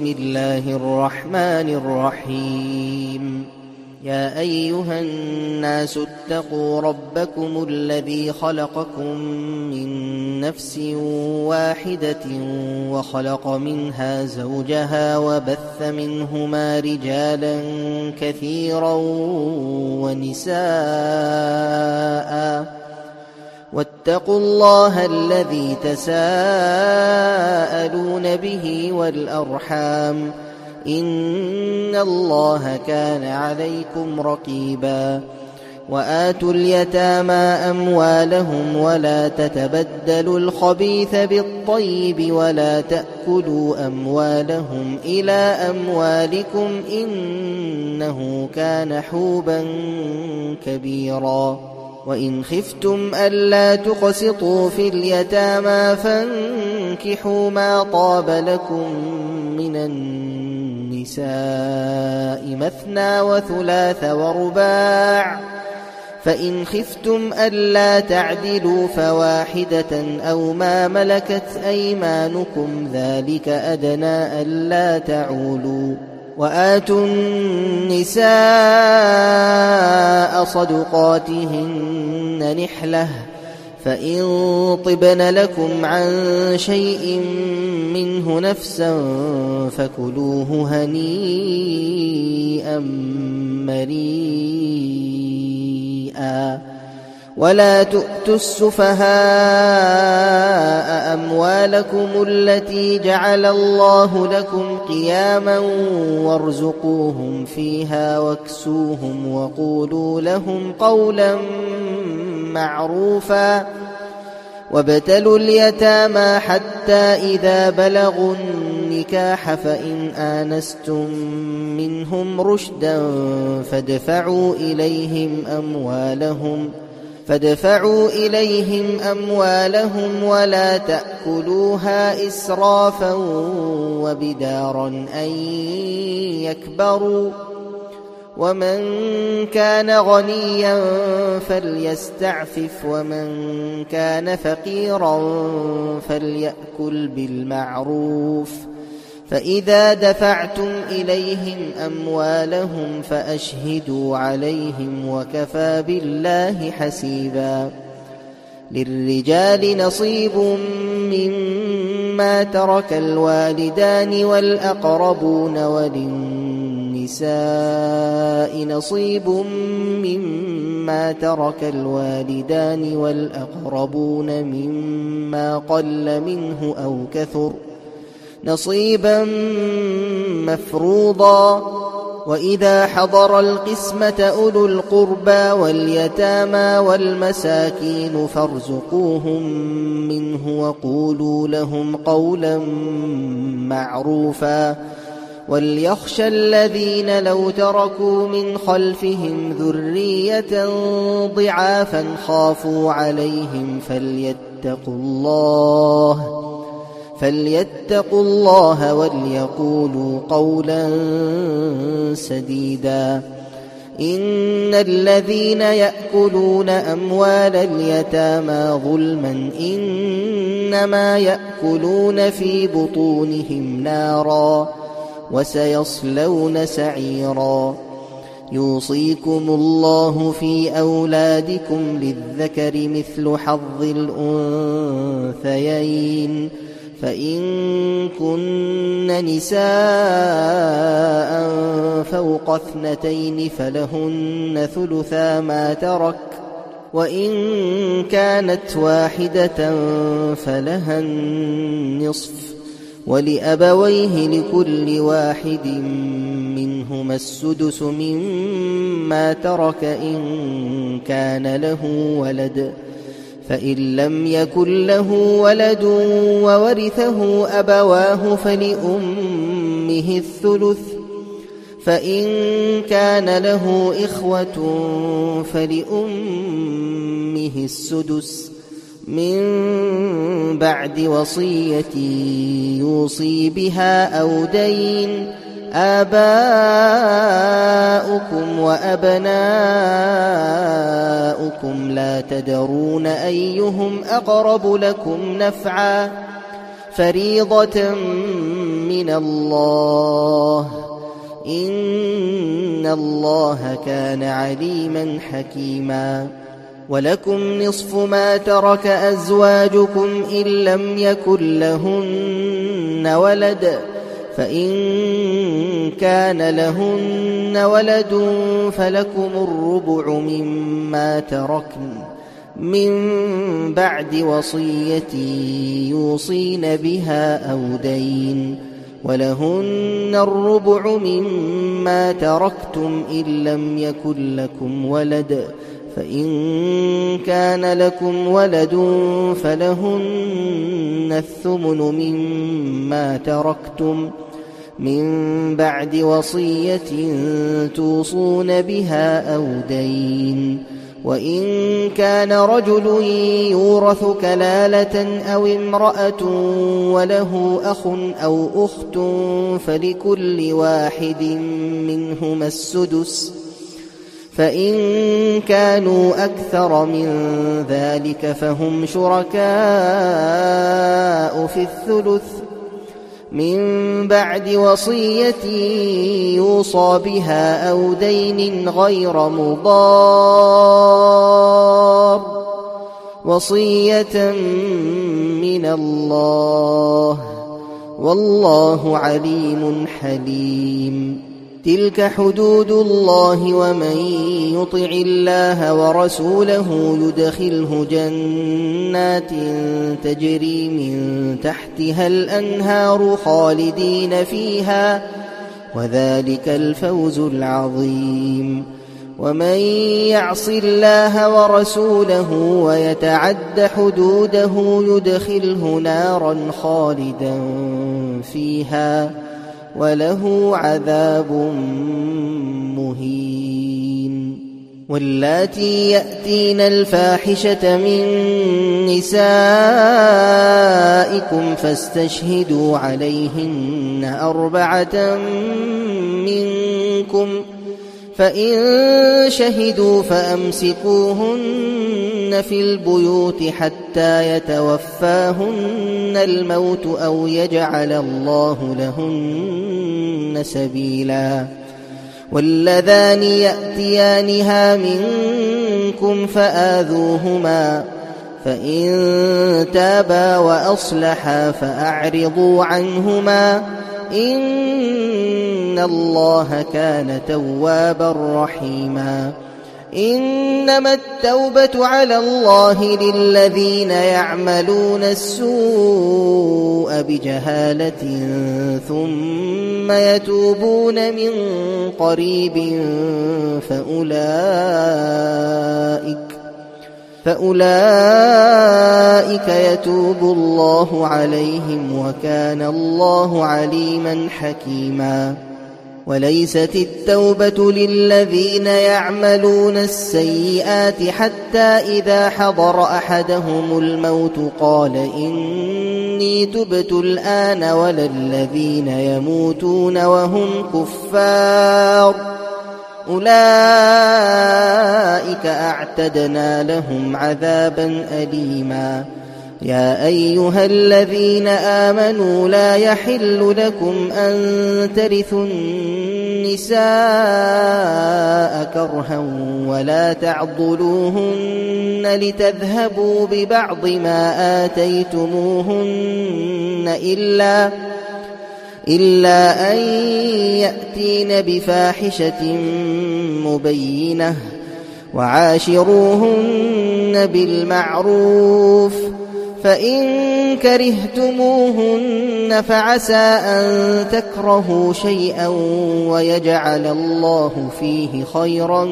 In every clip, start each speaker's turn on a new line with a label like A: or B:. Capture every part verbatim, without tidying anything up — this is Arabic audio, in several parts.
A: بسم الله الرحمن الرحيم يا أيها الناس اتقوا ربكم الذي خلقكم من نفس واحدة وخلق منها زوجها وبث منهما رجالا كثيرا ونساء واتقوا الله الذي تساءلون به والأرحام إن الله كان عليكم رقيبا وآتوا اليتامى أموالهم ولا تتبدلوا الخبيث بالطيب ولا تأكلوا أموالهم إلى أموالكم إنه كان حوبا كبيرا وإن خفتم ألا تقسطوا في اليتامى فانكحوا ما طاب لكم من النساء مثنى وثلاث ورباع فإن خفتم ألا تعدلوا فواحدة أو ما ملكت أيمانكم ذلك أدنى ألا تعولوا وآتوا النساء صدقاتهن نحلة فإن طبن لكم عن شيء منه نفسا فكلوه هنيئا مريئا ولا تؤتوا السفهاء أموالكم التي جعل الله لكم قياما وارزقوهم فيها واكسوهم وقولوا لهم قولا معروفا وابتلوا اليتامى حتى إذا بلغوا النكاح فإن آنستم منهم رشدا فادفعوا إليهم أموالهم فادفعوا إليهم أموالهم ولا تأكلوها إسرافا وبدارا أن يكبروا ومن كان غنيا فليستعفف ومن كان فقيرا فليأكل بالمعروف فإذا دفعتم إليهم أموالهم فأشهدوا عليهم وكفى بالله حسيبا للرجال نصيب مما ترك الوالدان والأقربون وللنساء نصيب مما ترك الوالدان والأقربون مما قل منه أو كثر نصيبا مفروضا وإذا حضر القسمة أولو القربى واليتامى والمساكين فارزقوهم منه وقولوا لهم قولا معروفا وليخشى الذين لو تركوا من خلفهم ذرية ضعافا خافوا عليهم فليتقوا الله فليتقوا الله وليقولوا قولا سديدا إن الذين يأكلون أموال اليتامى ظلما إنما يأكلون في بطونهم نارا وسيصلون سعيرا يوصيكم الله في أولادكم للذكر مثل حظ الأنثيين فإن كن نساء فوق اثنتين فلهن ثلثا ما ترك وإن كانت واحدة فلها النصف ولأبويه لكل واحد منهما السدس مما ترك إن كان له ولد فإن لم يكن له ولد وورثه أبواه فلأمه الثلث فإن كان له إخوة فلأمه السدس من بعد وصية يوصي بها أو دين آباؤكم وأبناؤكم لا تدرون أيهم أقرب لكم نفعا فريضة من الله إن الله كان عليما حكيما ولكم نصف ما ترك أزواجكم إن لم يكن لهن ولد فإن كان لهن ولد فلكم الربع مما تركن من بعد وصية يوصين بها أو دين ولهن الربع مما تركتم إن لم يكن لكم ولد فإن كان لكم ولد فلهن الثمن مما تركتم من بعد وصية توصون بها أو دين وإن كان رجل يورث كلالة أو امرأة وله أخ أو أخت فلكل واحد منهما السدس فإن كانوا أكثر من ذلك فهم شركاء في الثلث من بعد وصية يوصى بها أو دين غير مضار وصية من الله والله عليم حليم تلك حدود الله ومن يطع الله ورسوله يدخله جنات تجري من تحتها الأنهار خالدين فيها وذلك الفوز العظيم ومن يعص الله ورسوله ويتعد حدوده يدخله نارا خالدا فيها وله عذاب مهين واللاتي يأتين الفاحشة من نسائكم فاستشهدوا عليهن أربعة منكم فإن شهدوا فأمسكوهن في البيوت حتى يتوفاهن الموت أو يجعل الله لهن سبيلا واللذان يأتيانها منكم فآذوهما فإن تابا وأصلحا فأعرضوا عنهما إن الله كان توابا رحيما إنما التوبة على الله للذين يعملون السوء بجهالة ثم يتوبون من قريب فأولئك فأولئك يتوب الله عليهم وكان الله عليما حكيما وليست التوبة للذين يعملون السيئات حتى إذا حضر أحدهم الموت قال إني تبت الآن ولا الذين يموتون وهم كفار أولئك أعتدنا لهم عذابا أليما يا أيها الذين آمنوا لا يحل لكم أن ترثوا النساء كرها ولا تعضلوهن لتذهبوا ببعض ما آتيتموهن إلا إلا أن يأتين بفاحشة مبينة وعاشروهن بالمعروف فإن كرهتموهن فعسى أن تكرهوا شيئا ويجعل الله فيه خيرا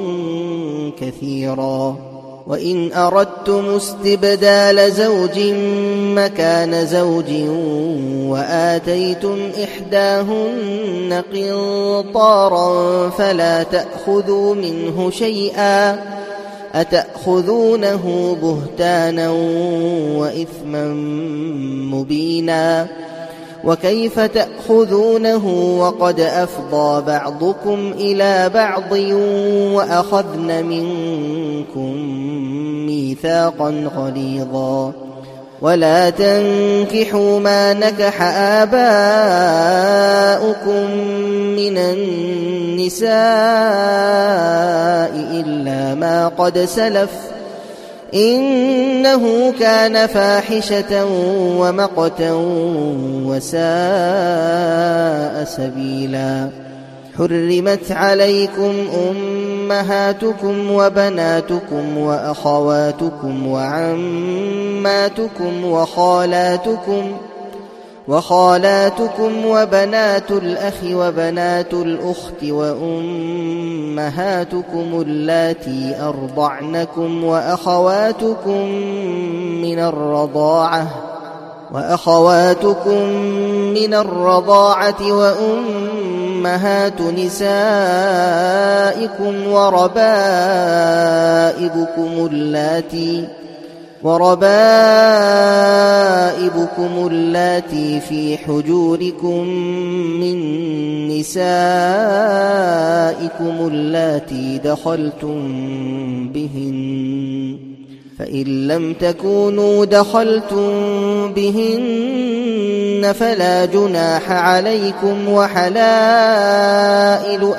A: كثيرا وإن أردتم استبدال زوج مكان زوج وآتيتم إحداهن قنطارا فلا تأخذوا منه شيئا أتأخذونه بهتانا وإثما مبينا وكيف تأخذونه وقد أفضى بعضكم إلى بعض وأخذن منكم ميثاقا غليظا ولا تنكحوا ما نكح آباؤكم من النساء إلا ما قد سلف إنه كان فاحشة ومقتا وساء سبيلا. حرمت عليكم أمهاتكم وبناتكم وأخواتكم وعماتكم وخالاتكم وخالاتكم وبنات الأخ وبنات الأخت وأمهاتكم اللاتي أرضعنكم وأخواتكم من الرضاعة وأخواتكم من الرضاعة وأمهات نسائكم وربائبكم اللاتي وربائبكم اللاتي في حجوركم من نسائكم اللاتي دخلتم بهن فإن لم تكونوا دخلتم بهن فلا جناح عليكم وحلائل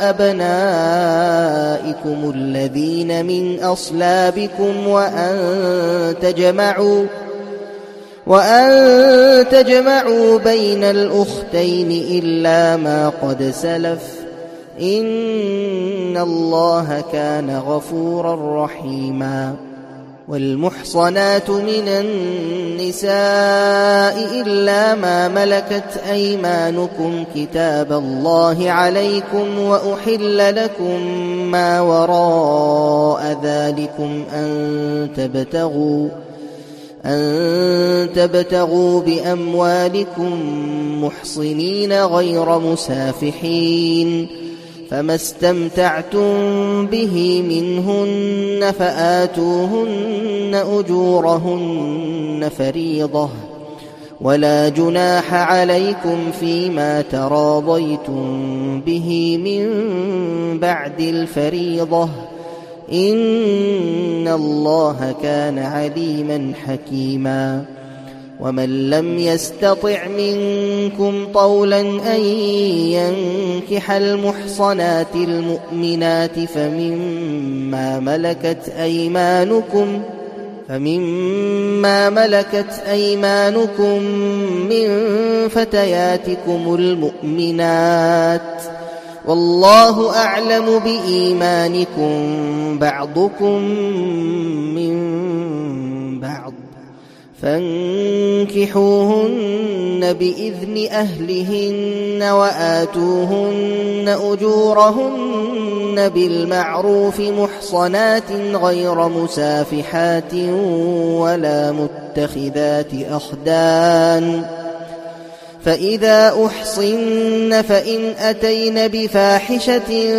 A: أبنائكم الذين من أصلابكم وأن تجمعوا وأن تجمعوا بين الأختين إلا ما قد سلف إن الله كان غفورا رحيما. والمحصنات من النساء إلا ما ملكت أيمانكم كتاب الله عليكم وأحل لكم ما وراء ذلكم أن تبتغوا أن تبتغوا بأموالكم محصنين غير مسافحين فما استمتعتم به منهن فآتوهن أجورهن فريضة ولا جناح عليكم فيما تراضيتم به من بعد الفريضة إن الله كان عليما حكيما. ومن لم يستطع منكم طولا أن ينكح المحصنات المؤمنات فمما ملكت أيمانكم فمما ملكت أيمانكم من فتياتكم المؤمنات والله أعلم بإيمانكم بعضكم من بعض فانكحوهن بإذن أهلهن وآتوهن أجورهن بالمعروف محصنات غير مسافحات ولا متخذات أخدان فإذا أحصن فإن أتين بفاحشة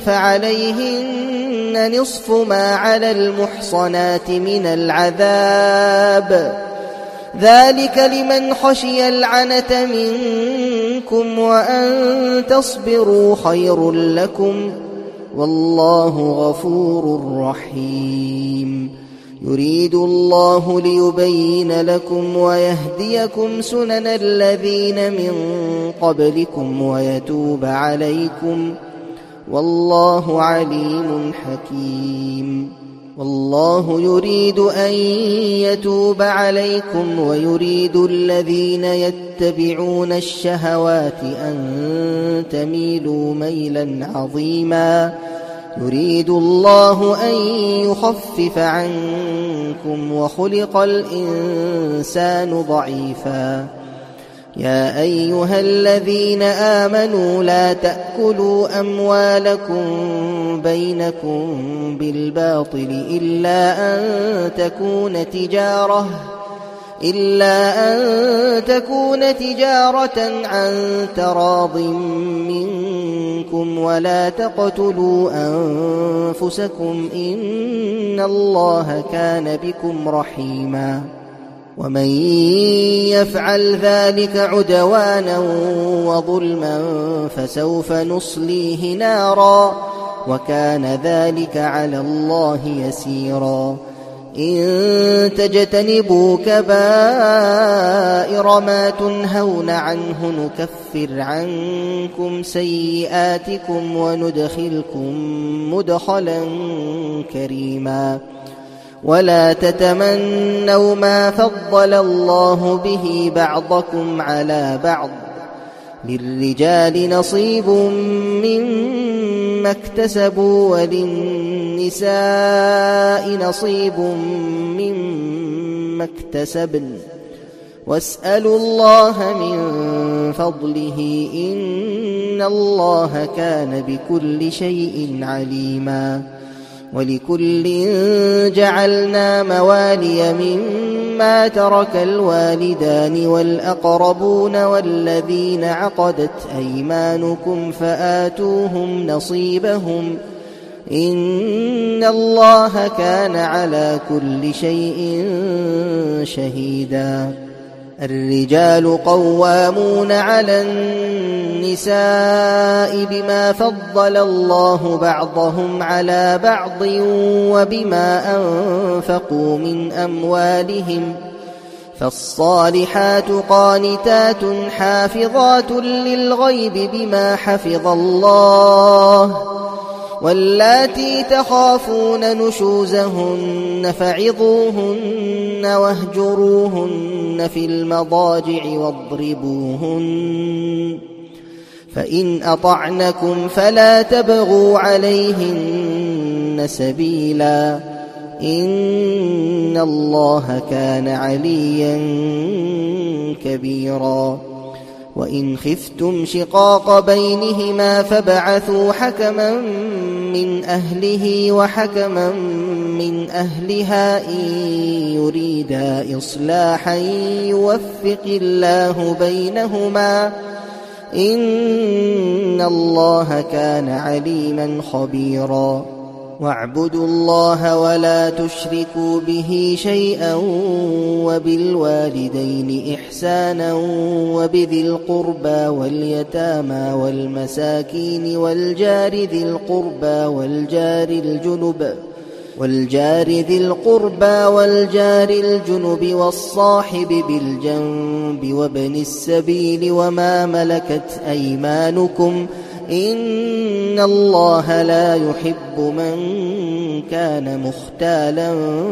A: فعليهن نصف ما على المحصنات من العذاب ذلك لمن خشي العنة منكم وأن تصبروا خير لكم والله غفور رحيم. يريد الله ليبين لكم ويهديكم سنن الذين من قبلكم ويتوب عليكم والله عليم حكيم. والله يريد أن يتوب عليكم ويريد الذين يتبعون الشهوات أن تميلوا ميلا عظيما. يريد الله أن يخفف عنكم وخلق الإنسان ضعيفا. يا أيها الذين آمنوا لا تأكلوا أموالكم بينكم بالباطل إلا أن تكون تجارة إلا أن تكون تجارة عن تراض منكم ولا تقتلوا أنفسكم إن الله كان بكم رحيما. ومن يفعل ذلك عدوانا وظلما فسوف نصليه نارا وكان ذلك على الله يسيرا. إن تجتنبوا كبائر ما تنهون عنه نكفر عنكم سيئاتكم وندخلكم مدخلا كريما ولا تتمنوا ما فضل الله به بعضكم على بعض للرجال نصيب مما اكتسبوا وللنساء نصيب مما اكتسبن واسألوا الله من فضله إن الله كان بكل شيء عليما ولكل جعلنا موالي مما ترك الوالدان والأقربون والذين عقدت أيمانكم فآتوهم نصيبهم إن الله كان على كل شيء شهيدا الرجال قوامون على النساء بما فضل الله بعضهم على بعض وبما أنفقوا من أموالهم فالصالحات قانتات حافظات للغيب بما حفظ الله واللاتي تخافون نشوزهن فعظوهن واهجروهن في المضاجع واضربوهن فإن أطعنكم فلا تبغوا عليهن سبيلا إن الله كان عليا كبيرا وإن خفتم شقاق بينهما فابعثوا حكما من أهله وحكما من أهلها إن يريدا إصلاحا يوفق الله بينهما إن الله كان عليما خبيرا واعبدوا الله ولا تشركوا به شيئا وبالوالدين إحسانا وبذي القربى واليتامى والمساكين والجار ذي القربى والجار الجنب والجار ذي القربى والجار الجنب والصاحب بالجنب وابن السبيل وما ملكت أيمانكم إن الله لا يحب من كان مختالا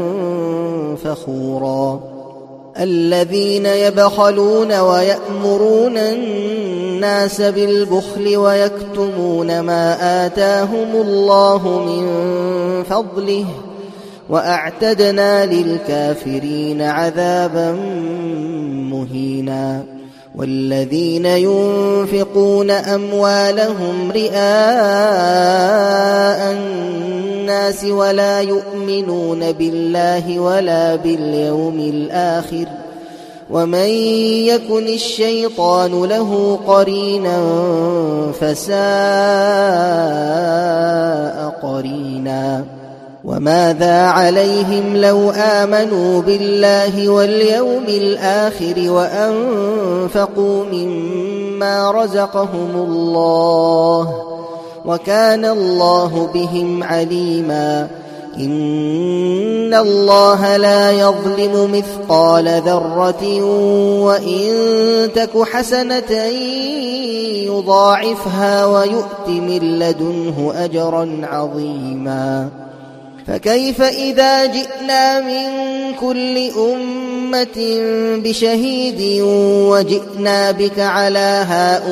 A: فخورا الذين يبخلون ويأمرون الناس بالبخل ويكتمون ما آتاهم الله من فضله وأعتدنا للكافرين عذابا مهينا والذين ينفقون أموالهم رئاء الناس ولا يؤمنون بالله ولا باليوم الآخر ومن يكن الشيطان له قرينا فساء قرينا وماذا عليهم لو آمنوا بالله واليوم الآخر وأنفقوا مما رزقهم الله وكان الله بهم عليما إن الله لا يظلم مثقال ذرة وإن تك حسنة يضاعفها ويؤت من لدنه أجرا عظيما فكيف إذا جئنا من كل أمة بشهيد وجئنا بك على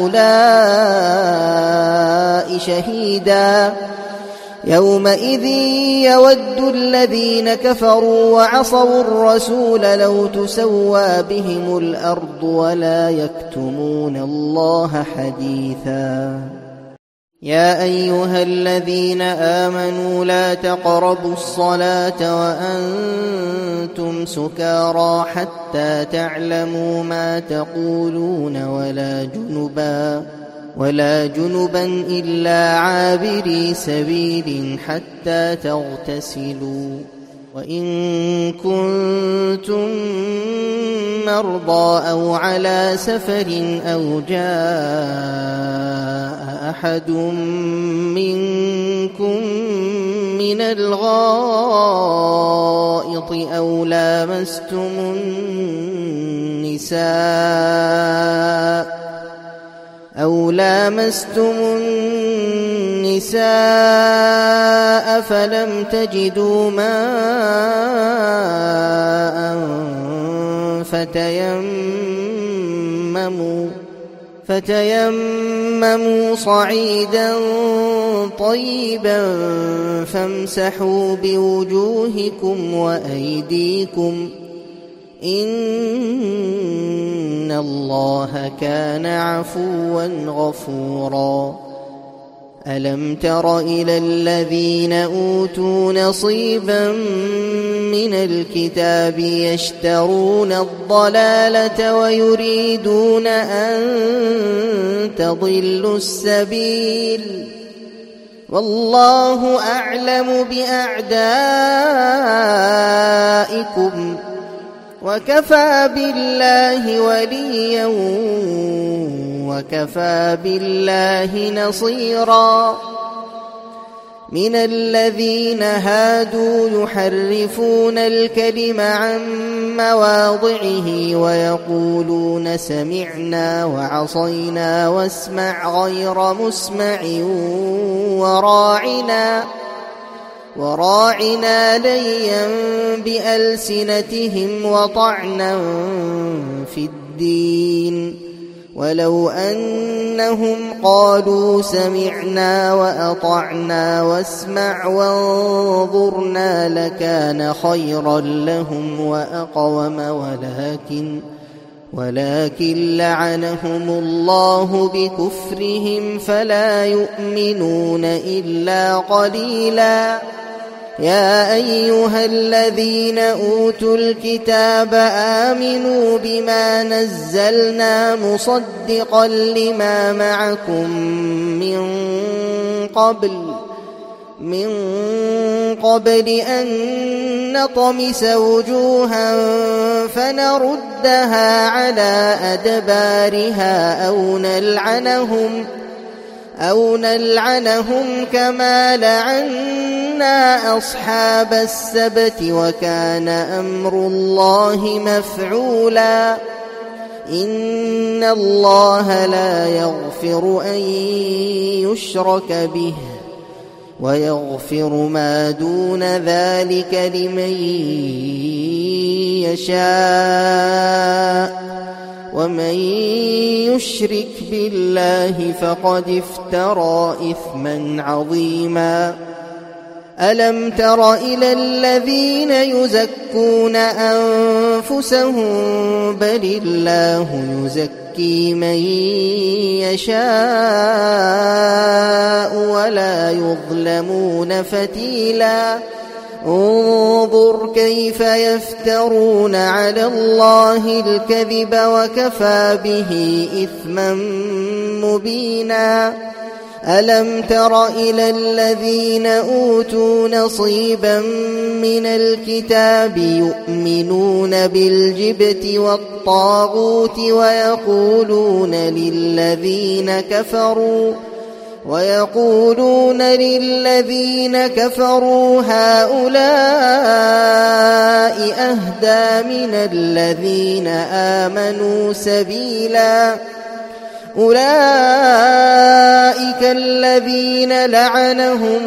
A: هؤلاء شهيدا يومئذ يود الذين كفروا وعصوا الرسول لو تسوى بهم الأرض ولا يكتمون الله حديثا يا أيها الذين آمنوا لا تقربوا الصلاة وأنتم سكارى حتى تعلموا ما تقولون ولا جنبا ولا جنبا إلا عابري سبيل حتى تغتسلوا وإن كنتم مرضى أو على سفر أو جاء أحد منكم من الغائط أو لامستم النساء أو لامستم النساء فلم تجدوا ماء فتيمموا فتيمموا صعيدا طيبا فامسحوا بوجوهكم وأيديكم إن الله كان عفوا غفورا. ألم تر إلى الذين أوتوا نصيبا من الكتاب يشترون الضلالة ويريدون أن تضلوا السبيل والله أعلم بأعدائكم وكفى بالله وليا وكفى بالله نصيرا. من الذين هادوا يحرفون الكلم عن مواضعه ويقولون سمعنا وعصينا واسمع غير مسمع وراعنا وراعنا ليا بألسنتهم وطعنا في الدين ولو أنهم قالوا سمعنا وأطعنا واسمع وانظرنا لكان خيرا لهم وأقوم ولكن ولكن لعنهم الله بكفرهم فلا يؤمنون إلا قليلا. يا أيها الذين أوتوا الكتاب آمنوا بما نزلنا مصدقا لما معكم من قبل من قبل أن نطمس وجوها فنردها على أدبارها أو نلعنهم أو نلعنهم كما لعنا أصحاب السبت وكان أمر الله مفعولا. إن الله لا يغفر أن يشرك به ويغفر ما دون ذلك لمن يشاء ومن يشرك بالله فقد افترى إثما عظيما. ألم تر إلى الذين يزكون أنفسهم بل الله يزكي من يشاء ولا يظلمون فتيلا. انظر كيف يفترون على الله الكذب وكفى به إثما مبينا. ألم تر إلى الذين أوتوا نصيبا من الكتاب يؤمنون بالجبت والطاغوت ويقولون للذين كفروا ويقولون للذين كفروا هؤلاء أهدى من الذين آمنوا سبيلا. أولئك الذين لعنهم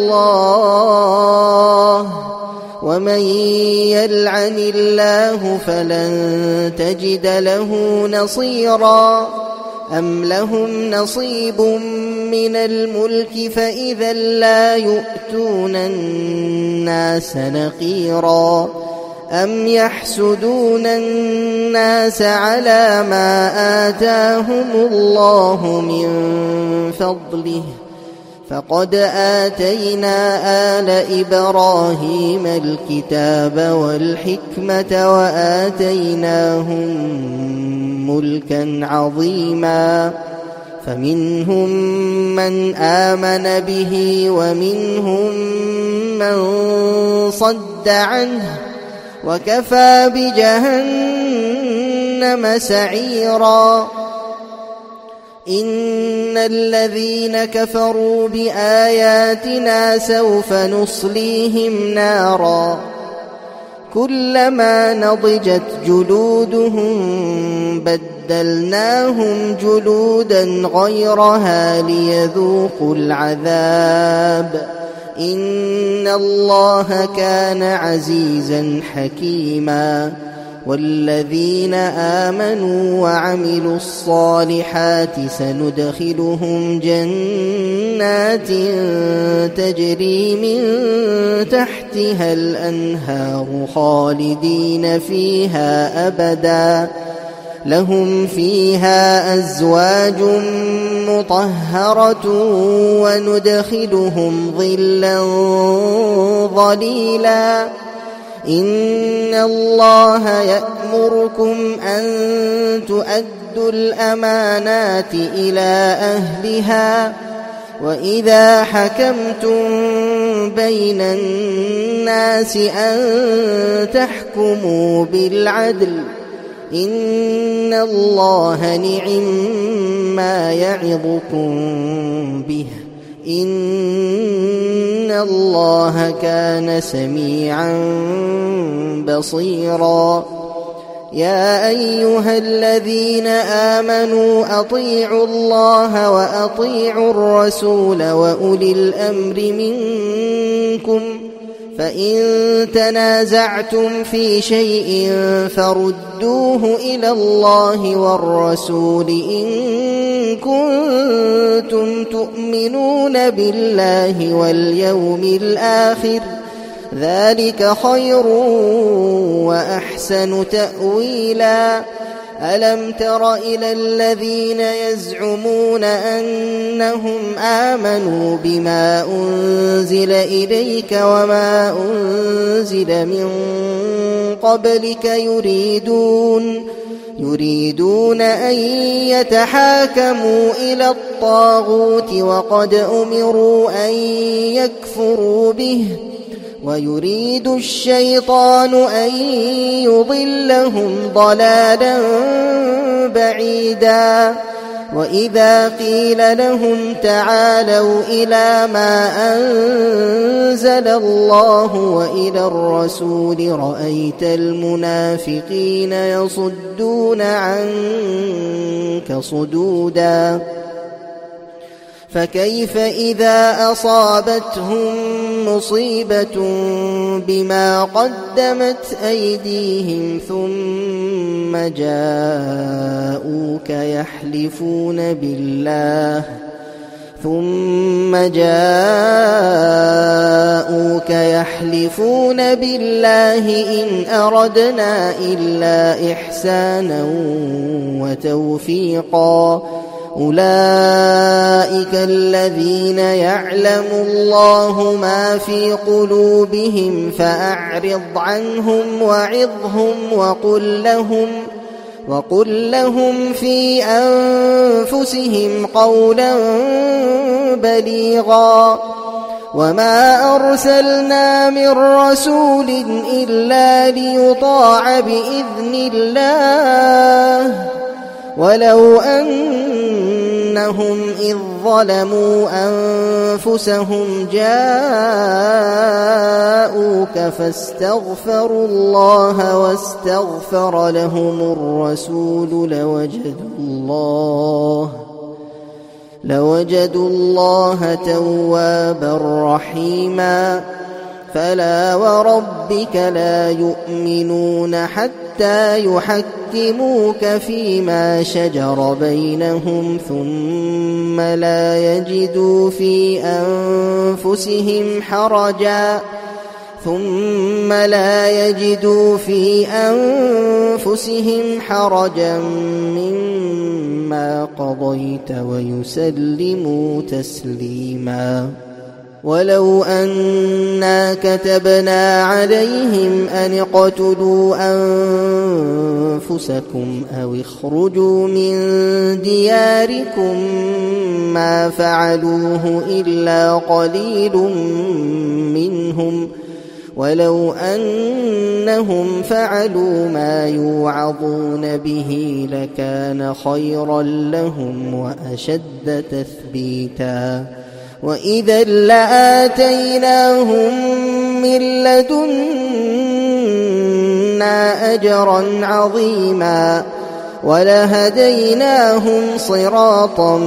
A: الله ومن يلعن الله فلن تجد له نصيرا. أم لهم نصيب من الملك فإذا لا يؤتون الناس نقيرا. أم يحسدون الناس على ما آتاهم الله من فضله فقد آتينا آل إبراهيم الكتاب والحكمة وآتيناهم ملكا عظيما. فمنهم من آمن به ومنهم من صد عنه وكفى بجهنم سعيرا. إن الذين كفروا بآياتنا سوف نصليهم نارا كلما نضجت جلودهم بدلناهم جلودا غيرها ليذوقوا العذاب إن الله كان عزيزا حكيما والذين آمنوا وعملوا الصالحات سندخلهم جنات تجري من تحتها الأنهار خالدين فيها أبدا لهم فيها أزواج مطهرة وندخلهم ظلا ظليلا إن الله يأمركم أن تؤدوا الأمانات إلى أهلها وإذا حكمتم بين الناس أن تحكموا بالعدل إن الله نعم ما يعظكم به إن الله كان سميعا بصيرا يا أيها الذين آمنوا أطيعوا الله وأطيعوا الرسول وأولي الأمر منكم فإن تنازعتم في شيء فردوه إلى الله والرسول إن كنتم تؤمنون بالله واليوم الآخر ذلك خير وأحسن تأويلا ألم تر إلى الذين يزعمون أنهم آمنوا بما أنزل إليك وما أنزل من قبلك يريدون يريدون أن يتحاكموا إلى الطاغوت وقد أمروا أن يكفروا به ويريد الشيطان أن يضلهم ضلالا بعيدا وإذا قيل لهم تعالوا إلى ما أنزل الله وإلى الرسول رأيت المنافقين يصدون عنك صدودا فكيف إذا أصابتهم مصيبة بما قدمت أيديهم ثم جاءوك يحلفون بالله ثم جاءوك يحلفون بالله إن أردنا إلا إحسانا وتوفيقا أولئك الذين يعلم الله ما في قلوبهم فأعرض عنهم وعظهم وقل لهم وقل لهم في أنفسهم قولا بليغا وما أرسلنا من رسول إلا ليطاع بإذن الله ولو أنهم إذ ظلموا أنفسهم جاءوك فاستغفروا الله واستغفر لهم الرسول لوجدوا الله لوجدوا الله توابا رحيما فلا وربك لا يؤمنون حتى يحكموك فيما شجر بينهم ثم لا يجدوا في أنفسهم حرجا ثم لا يجدوا في أنفسهم حرجا مما قضيت ويسلموا تسليما ولو أنا كتبنا عليهم أن اقتلوا أنفسكم أو اخرجوا من دياركم ما فعلوه إلا قليل منهم ولو أنهم فعلوا ما يوعظون به لكان خيرا لهم وأشد تثبيتا وإذا لآتيناهم من لدنا أجرا عظيما ولهديناهم صراطا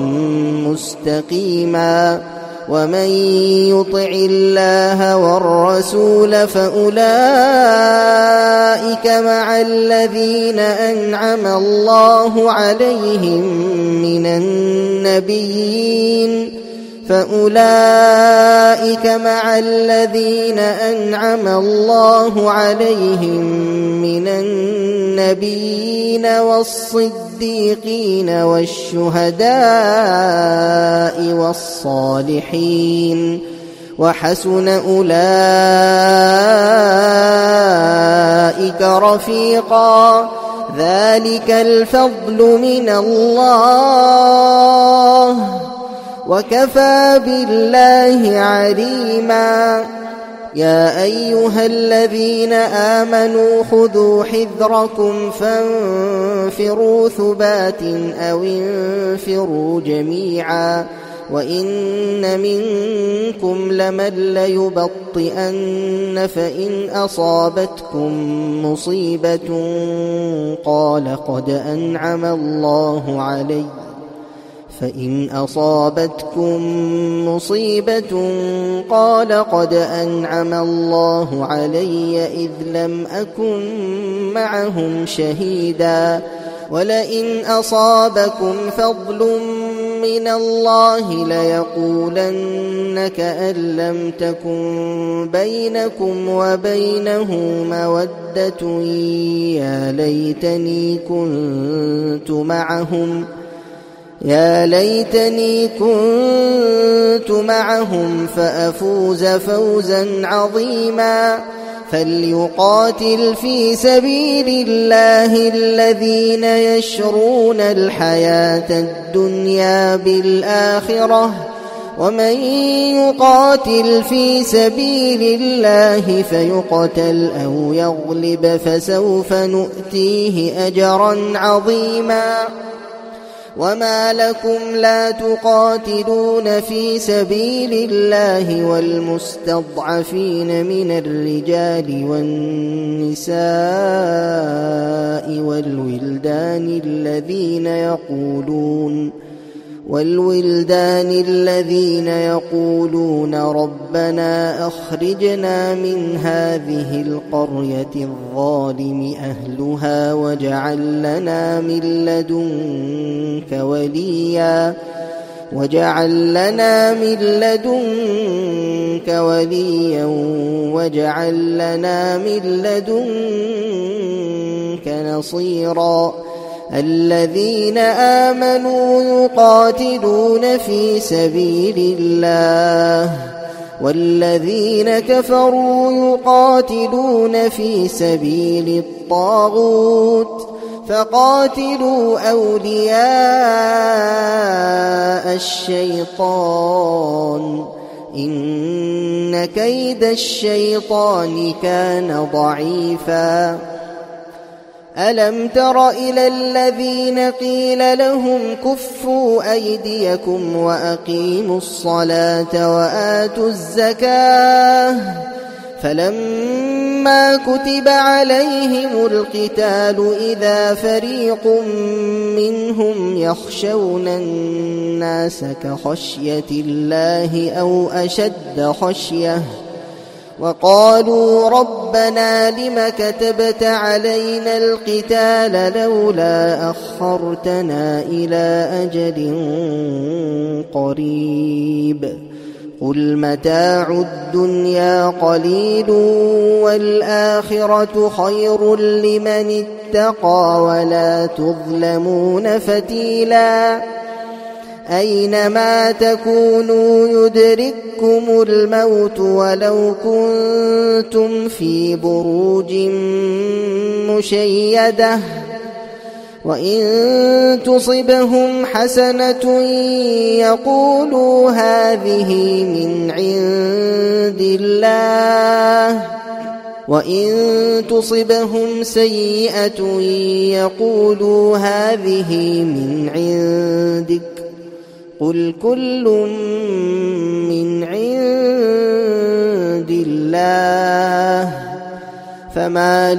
A: مستقيما ومن يطع الله والرسول فأولئك مع الذين أنعم الله عليهم من النبيين فأولئك مع الذين أنعم الله عليهم من النبيين والصديقين والشهداء والصالحين وحسن أولئك رفيقا ذلك الفضل من الله وكفى بالله عليما يا أيها الذين آمنوا خذوا حذركم فانفروا ثبات أو انفروا جميعا وإن منكم لمن ليبطئن فإن أصابتكم مصيبة قال قد أنعم الله علي فإن أصابتكم مصيبة قال قد أنعم الله علي إذ لم أكن معهم شهيدا ولئن أصابكم فضل من الله ليقولن كأن لم تكن بينكم وبينه مودة يا ليتني كنت معهم يا ليتني كنت معهم فأفوز فوزا عظيما فليقاتل في سبيل الله الذين يشرون الحياة الدنيا بالآخرة ومن يقاتل في سبيل الله فيقتل أو يغلب فسوف نؤتيه أجرا عظيما وما لكم لا تقاتلون في سبيل الله والمستضعفين من الرجال والنساء والولدان الذين يقولون والولدان الذين يقولون ربنا أخرجنا من هذه القرية الظالم أهلها واجعل لنا من لدنك وليا واجعل لنا من لدنك وليا واجعل لنا من لدنك نصيرا الذين آمنوا يقاتلون في سبيل الله والذين كفروا يقاتلون في سبيل الطاغوت فقاتلوا أولياء الشيطان إن كيد الشيطان كان ضعيفا ألم تر إلى الذين قيل لهم كفوا أيديكم وأقيموا الصلاة وآتوا الزكاة فلما كتب عليهم القتال إذا فريق منهم يخشون الناس كخشية الله أو أشد خشية وقالوا ربنا لم كتبت علينا القتال لولا أخرتنا إلى أجل قريب قل متاع الدنيا قليل والآخرة خير لمن اتقى ولا تظلمون فتيلا أينما تكونوا يدرككم الموت ولو كنتم في بروج مشيدة وإن تصبهم حسنة يقولوا هذه من عند الله وإن تصبهم سيئة يقولوا هذه من عندك قل كل من عند الله فما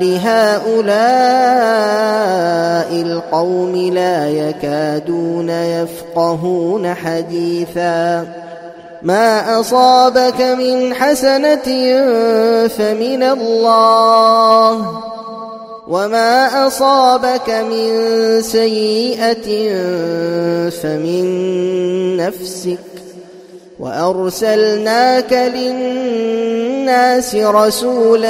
A: لهؤلاء القوم لا يكادون يفقهون حديثا ما أصابك من حسنة فمن الله وما أصابك من سيئة فمن نفسك وأرسلناك للناس رسولا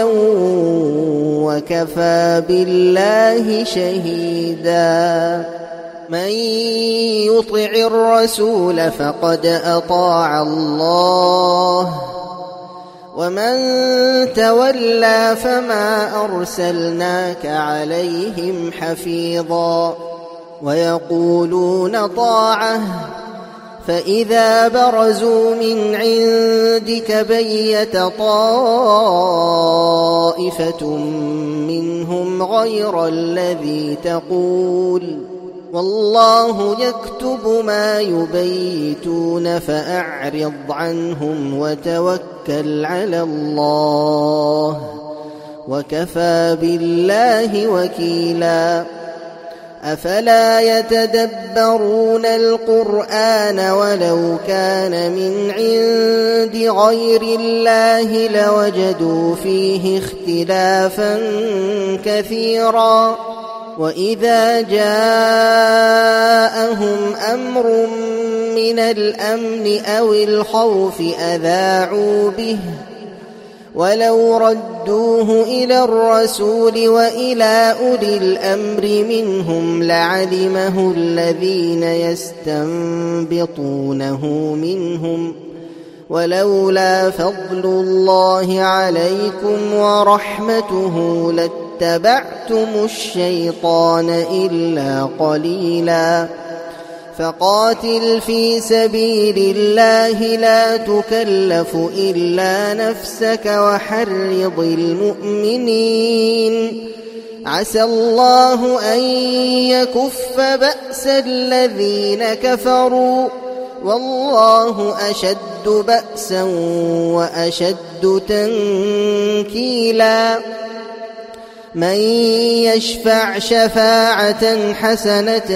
A: وكفى بالله شهيدا من يطع الرسول فقد أطاع الله ومن تولى فما أرسلناك عليهم حفيظا ويقولون طاعة فإذا برزوا من عندك بيت طائفة منهم غير الذي تقول والله يكتب ما يبيتون فأعرض عنهم وتوكل على الله وكفى بالله وكيلا أفلا يتدبرون القرآن ولو كان من عند غير الله لوجدوا فيه اختلافا كثيرا وإذا جاءهم أمر من الأمن أو الخوف أذاعوا به ولو ردوه إلى الرسول وإلى أولي الأمر منهم لعلمه الذين يستنبطونه منهم ولولا فضل الله عليكم ورحمته لاتبعتم الشيطان إلا قليلا فقاتل في سبيل الله لا تكلف إلا نفسك وحرض المؤمنين عسى الله أن يكف بأس الذين كفروا والله أشد بأسا وأشد تنكيلا من يشفع شفاعة حسنة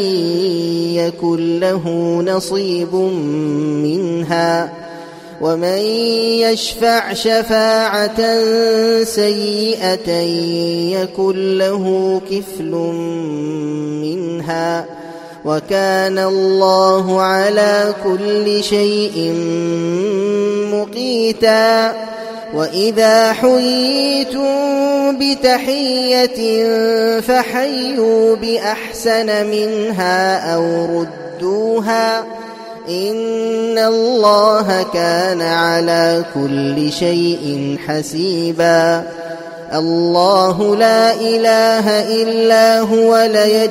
A: يكن له نصيب منها ومن يشفع شفاعة سيئة يكن له كفل منها وكان الله على كل شيء مقيتا وإذا حييتم بتحية فحيوا بأحسن منها أو ردوها إن الله كان على كل شيء حسيبا الله لا إله إلا هو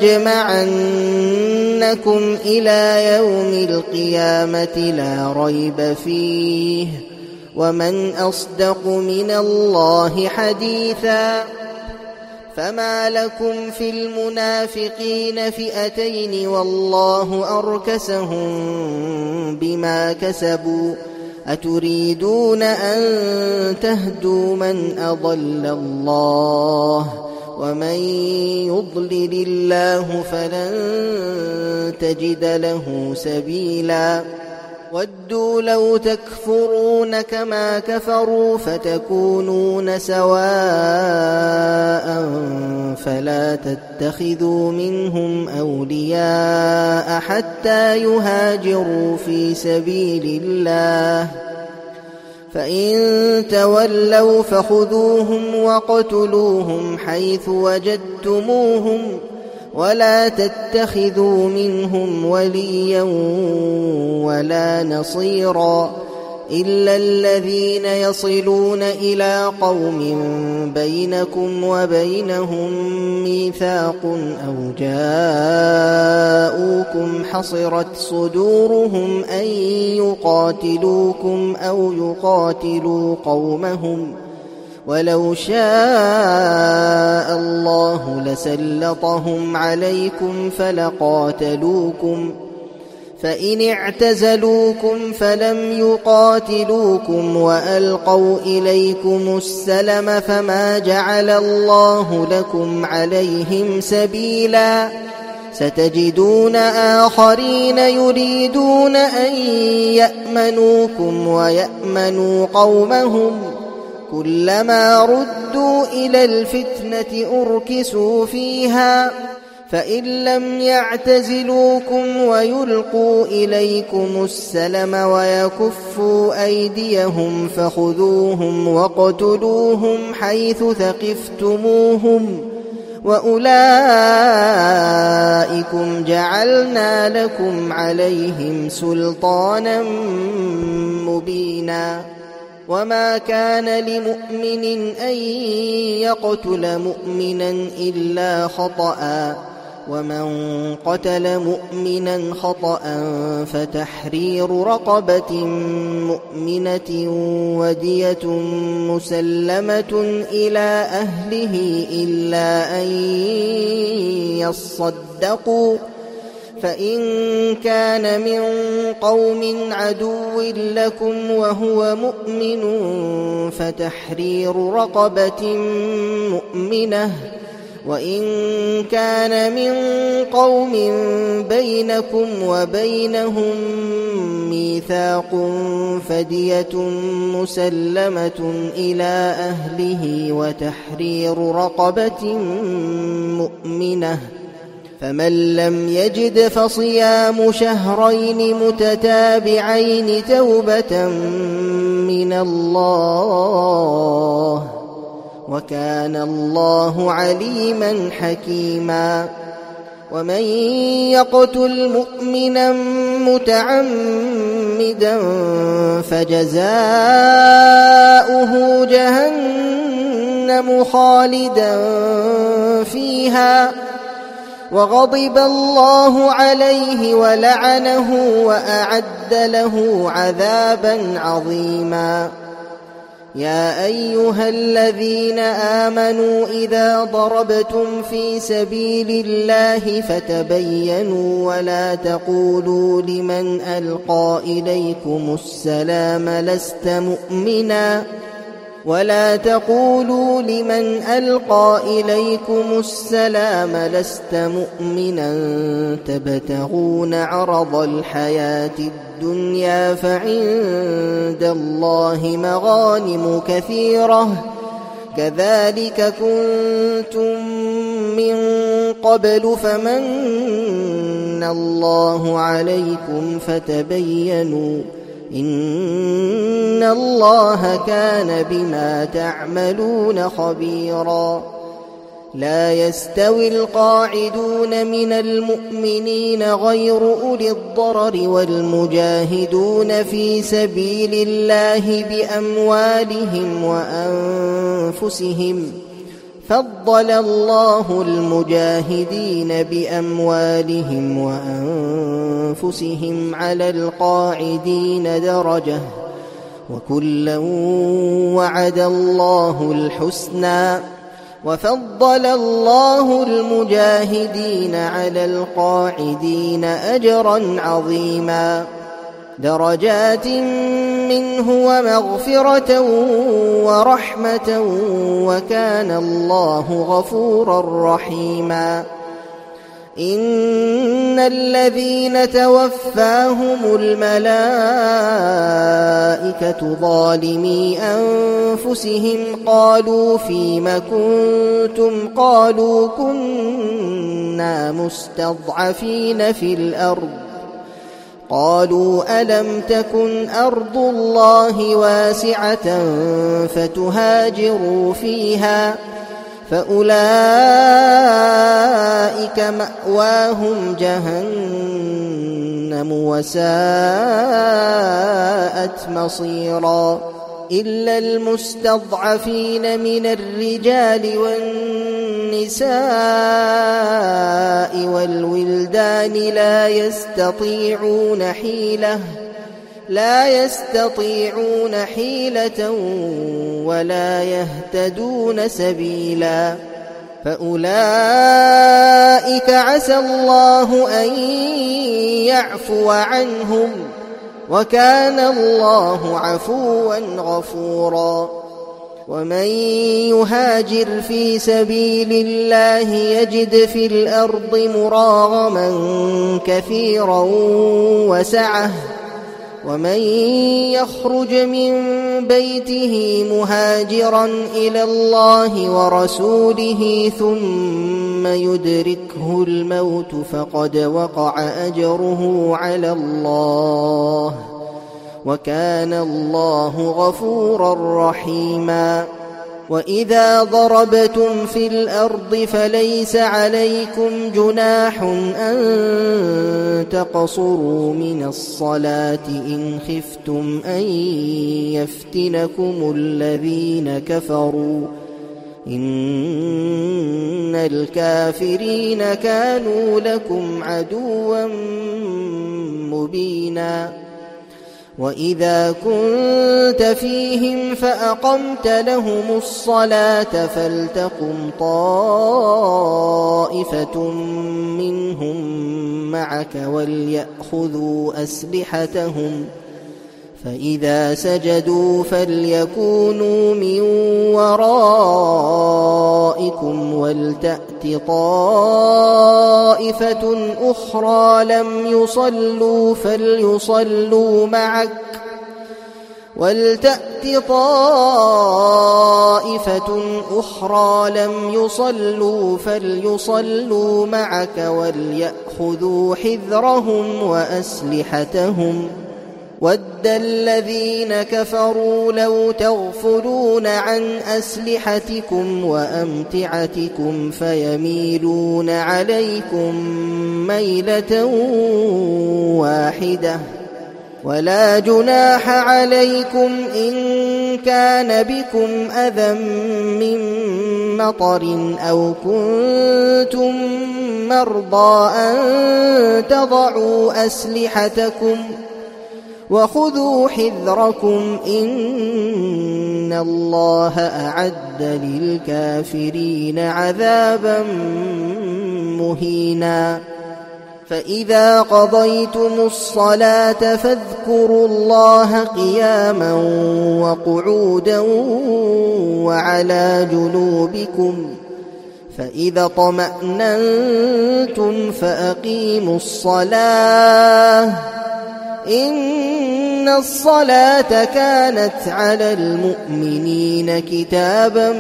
A: ليجمعنكم إلى يوم القيامة لا ريب فيه ومن أصدق من الله حديثا فما لكم في المنافقين فئتين والله أركسهم بما كسبوا أتريدون أن تهدوا من أضل الله ومن يضلل الله فلن تجد له سبيلا ودوا لو تكفرون كما كفروا فتكونون سواء فلا تتخذوا منهم أولياء حتى يهاجروا في سبيل الله فإن تولوا فخذوهم وقتلوهم حيث وجدتموهم ولا تتخذوا منهم وليا ولا نصيرا إلا الذين يصلون إلى قوم بينكم وبينهم ميثاق أو جاءوكم حصرت صدورهم أن يقاتلوكم أو يقاتلوا قومهم ولو شاء الله لسلطهم عليكم فلقاتلوكم فإن اعتزلوكم فلم يقاتلوكم وألقوا إليكم السلم فما جعل الله لكم عليهم سبيلا ستجدون آخرين يريدون أن يأمنوكم ويأمنوا قومهم كلما ردوا إلى الفتنة أركسوا فيها فإن لم يعتزلوكم ويلقوا إليكم السلم ويكفوا أيديهم فخذوهم واقتلوهم حيث ثقفتموهم وأولئكم جعلنا لكم عليهم سلطانا مبينا وما كان لمؤمن أن يقتل مؤمنا إلا خطأ ومن قتل مؤمنا خطأ فتحرير رقبة مؤمنة ودية مسلمة إلى أهله إلا أن يصدقوا فإن كان من قوم عدو لكم وهو مؤمن فتحرير رقبة مؤمنة وإن كان من قوم بينكم وبينهم ميثاق فدية مسلمة إلى أهله وتحرير رقبة مؤمنة فمن لم يجد فصيام شهرين متتابعين توبة من الله وكان الله عليما حكيما ومن يقتل مؤمنا متعمدا فجزاؤه جهنم خالدا فيها وغضب الله عليه ولعنه وأعد له عذابا عظيما يا أيها الذين آمنوا إذا ضربتم في سبيل الله فتبينوا ولا تقولوا لمن ألقى إليكم السلام لست مؤمنا ولا تقولوا لمن ألقى إليكم السلام لست مؤمنا تبتغون عرض الحياة الدنيا فعند الله مغانم كثيرة كذلك كنتم من قبل فمن الله عليكم فتبينوا إن الله كان بما تعملون خبيرا لا يستوي القاعدون من المؤمنين غير أولي الضرر والمجاهدون في سبيل الله بأموالهم وأنفسهم فضل الله المجاهدين بأموالهم وأنفسهم على القاعدين درجة وكلا وعد الله الحسنى وفضل الله المجاهدين على القاعدين أجرا عظيما درجات منه ومغفرة ورحمة وكان الله غفورا رحيما إن الذين توفاهم الملائكة ظالمي أنفسهم قالوا فيم كنتم قالوا كنا مستضعفين في الأرض قالوا ألم تكن أرض الله واسعة فتهاجروا فيها فأولئك مأواهم جهنم وساءت وساءت مصيرا إلا المستضعفين من الرجال والنساء والولدان لا يستطيعون حيلة لا يستطيعون حيلة ولا يهتدون سبيلا فأولئك عسى الله أن يعفو عنهم وكان الله عفوا غفورا ومن يهاجر في سبيل الله يجد في الأرض مراغما كثيرا وسعة ومن يخرج من بيته مهاجرا إلى الله ورسوله ثم يدركه الموت فقد وقع أجره على الله وكان الله غفورا رحيما وإذا ضربتم في الأرض فليس عليكم جناح أن تقصروا من الصلاة إن خفتم أن يفتنكم الذين كفروا إن الكافرين كانوا لكم عدوا مبينا وإذا كنت فيهم فأقمت لهم الصلاة فلتقم طائفة منهم معك وليأخذوا أسلحتهم فإذا سجدوا فليكونوا من ورائكم ولتأت طائفة أخرى لم يصلوا فليصلوا معك ولتأت طائفة أخرى لم يصلوا فليصلوا معك وليأخذوا حذرهم وأسلحتهم ود الذين كفروا لو تغفلون عن أسلحتكم وأمتعتكم فيميلون عليكم ميلة واحدة ولا جناح عليكم إن كان بكم أذى من مطر أو كنتم مرضى أن تضعوا أسلحتكم وخذوا حذركم إن الله أعد للكافرين عذابا مهينا فإذا قضيتم الصلاة فاذكروا الله قياما وقعودا وعلى جنوبكم فإذا طمأننتم فأقيموا الصلاة إن الصلاة كانت على المؤمنين كتابا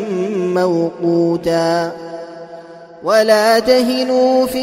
A: موقوتا ولا تهنوا في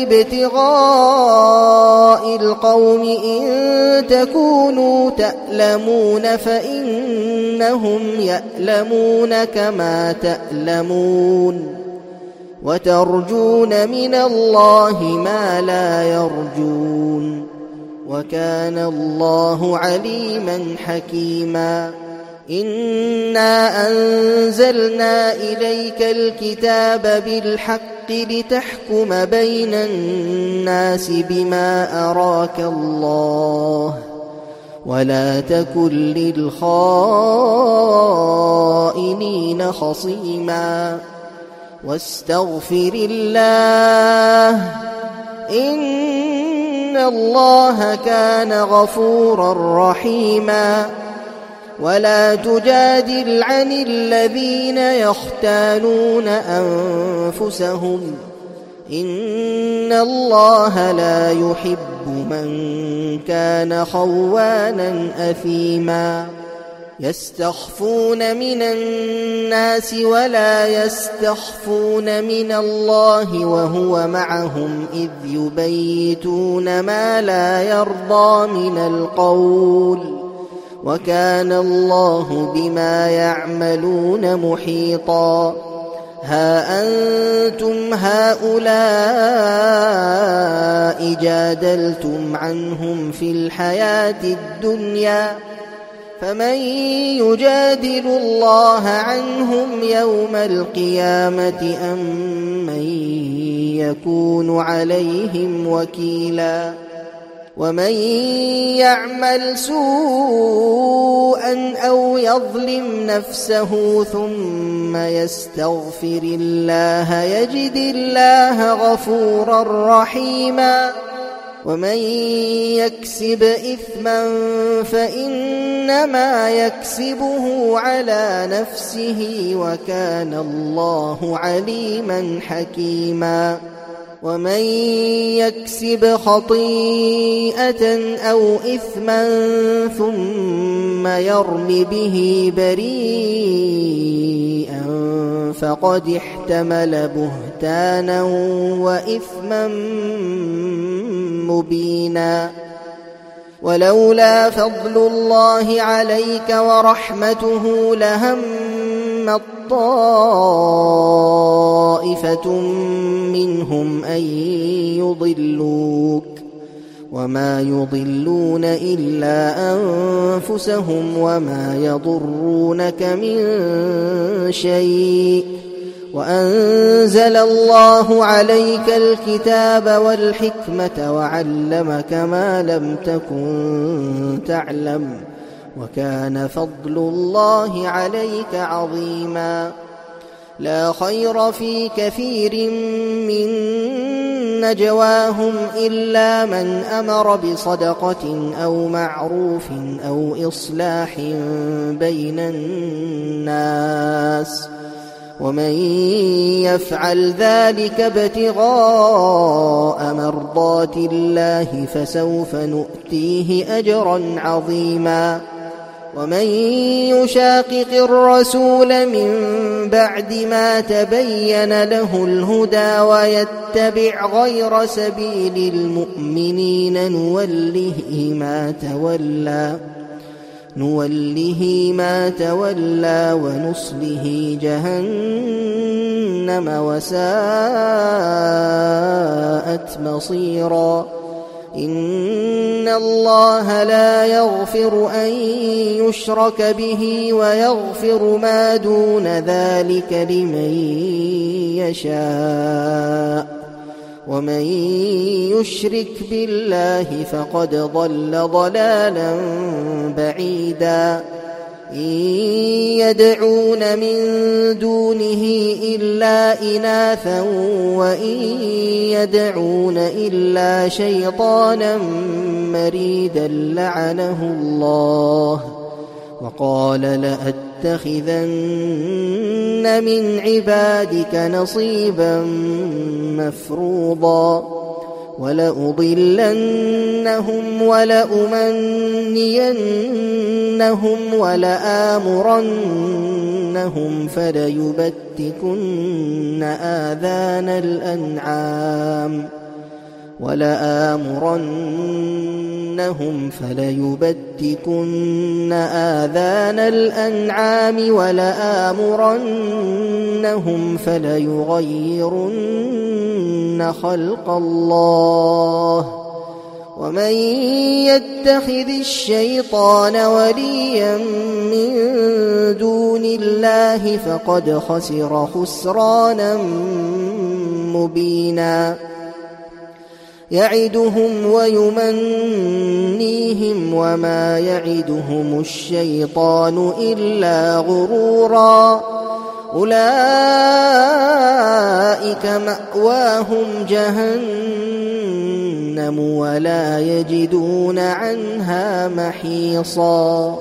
A: ابتغاء القوم إن تكونوا تألمون فإنهم يألمون كما تألمون وترجون من الله ما لا يرجون وكان الله عليما حكيما إنا أنزلنا إليك الكتاب بالحق لتحكم بين الناس بما أراك الله ولا تكن للخائنين خصيما واستغفر الله إن الله كان غفورا رحيما ولا تجادل عن الذين يختانون أنفسهم إن الله لا يحب من كان خوانا أثيما يستخفون من الناس ولا يستخفون من الله وهو معهم إذ يبيتون ما لا يرضى من القول وكان الله بما يعملون محيطا ها أنتم هؤلاء جادلتم عنهم في الحياة الدنيا فمن يجادل الله عنهم يوم القيامة أم من يكون عليهم وكيلا ومن يعمل سوءا أو يظلم نفسه ثم يستغفر الله يجد الله غفورا رحيما ومن يكسب إثما فإنما يكسبه على نفسه وكان الله عليما حكيما ومن يكسب خطيئة أو إثما ثم يرم به بريئا فقد احتمل بهتانا وإثما مبينا ولولا فضل الله عليك ورحمته لهم طائفة منهم أن يضلوك وما يضلون إلا أنفسهم وما يضرونك من شيء وأنزل الله عليك الكتاب والحكمة وعلمك ما لم تكن تعلم وكان فضل الله عليك عظيما لا خير في كثير من نجواهم إلا من أمر بصدقة أو معروف أو إصلاح بين الناس ومن يفعل ذلك ابتغاء مرضات الله فسوف نؤتيه أجرا عظيما ومن يشاقق الرسول من بعد ما تبين له الهدى ويتبع غير سبيل المؤمنين نوله ما تولى نوله ما تولى ونصله جهنم وساءت مصيرا إن الله لا يغفر أن يشرك به ويغفر ما دون ذلك لمن يشاء ومن يشرك بالله فقد ضل ضلالا بعيدا إن يدعون من دونه إلا إناثا وإن يدعون إلا شيطانا مريدا لعنه الله وقال لأتخذن من عبادك نصيبا مفروضا ولأضلنهم ولأمنينهم ولآمرنهم فليبتكن آذان الأنعام ولآمرنهم فليبتكن آذان الأنعام ولآمرنهم فليغيرن خلق الله ومن يتخذ الشيطان وليا من دون الله فقد خسر خسرانا مبينا يعدهم ويمنيهم وما يعدهم الشيطان إلا غرورا أولئك مأواهم جهنم ولا يجدون عنها محيصا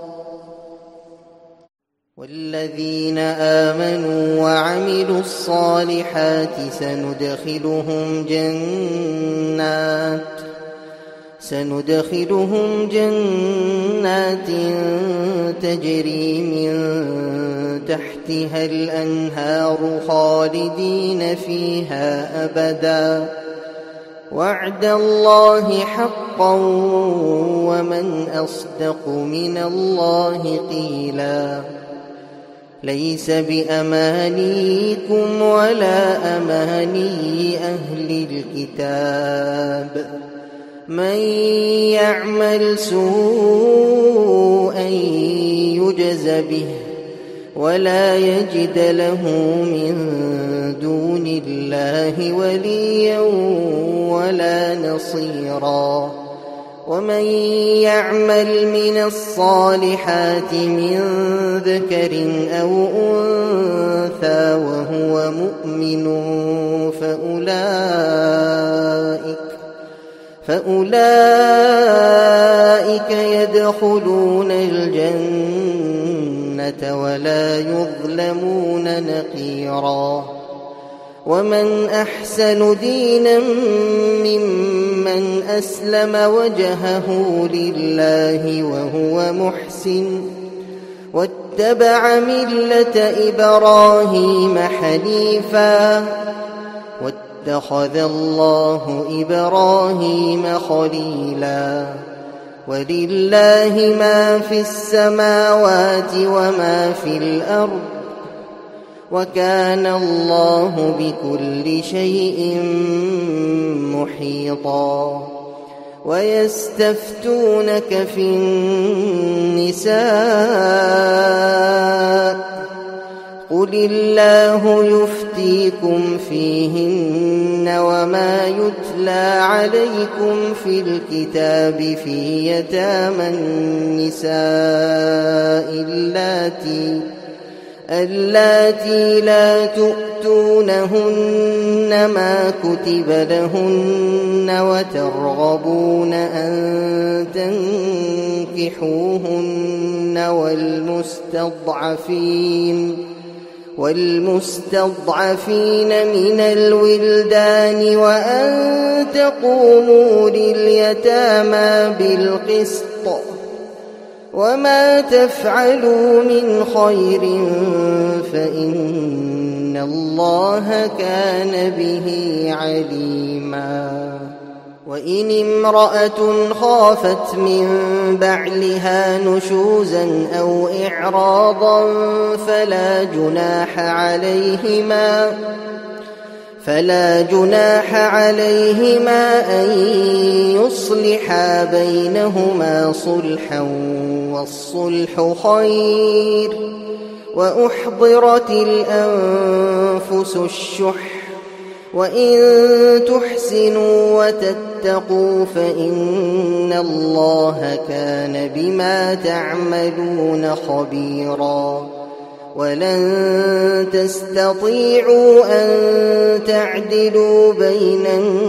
A: والذين آمنوا وعملوا الصالحات سندخلهم جنات سندخلهم جنات تجري من تحتها الأنهار خالدين فيها أبدا وعد الله حقا ومن أصدق من الله قيلا ليس بأمانيكم ولا أماني أهل الكتاب من يعمل سوءا يجز به ولا يجد له من دون الله وليا ولا نصيرا ومن يعمل من الصالحات من ذكر أو أنثى وهو مؤمن فأولئك فأولئك يدخلون الجنة ولا يظلمون نقيرا ومن أحسن دينا ممن أسلم وجهه لله وهو محسن واتبع ملة إبراهيم حنيفا واتخذ الله إبراهيم خليلا ولله ما في السماوات وما في الأرض وكان الله بكل شيء محيطا ويستفتونك في النساء قل الله يفتيكم فيهن وما يتلى عليكم في الكتاب في يتامى النساء اللاتي اللاتي لا تؤتونهن ما كتب لهن وترغبون أن تنكحوهن والمستضعفين والمستضعفين من الولدان وأن تقوموا لليتامى بالقسط وما تفعلوا من خير فإن الله كان به عليما وإن امرأة خافت من بعلها نشوزا أو إعراضا فلا جناح عليهما فلا جناح عليهما أن يصلحا بينهما صلحا والصلح خير وأحضرت الأنفس الشح وإن تحسنوا وتتقوا فإن الله كان بما تعملون خبيرا ولن تستطيعوا أن تعدلوا بين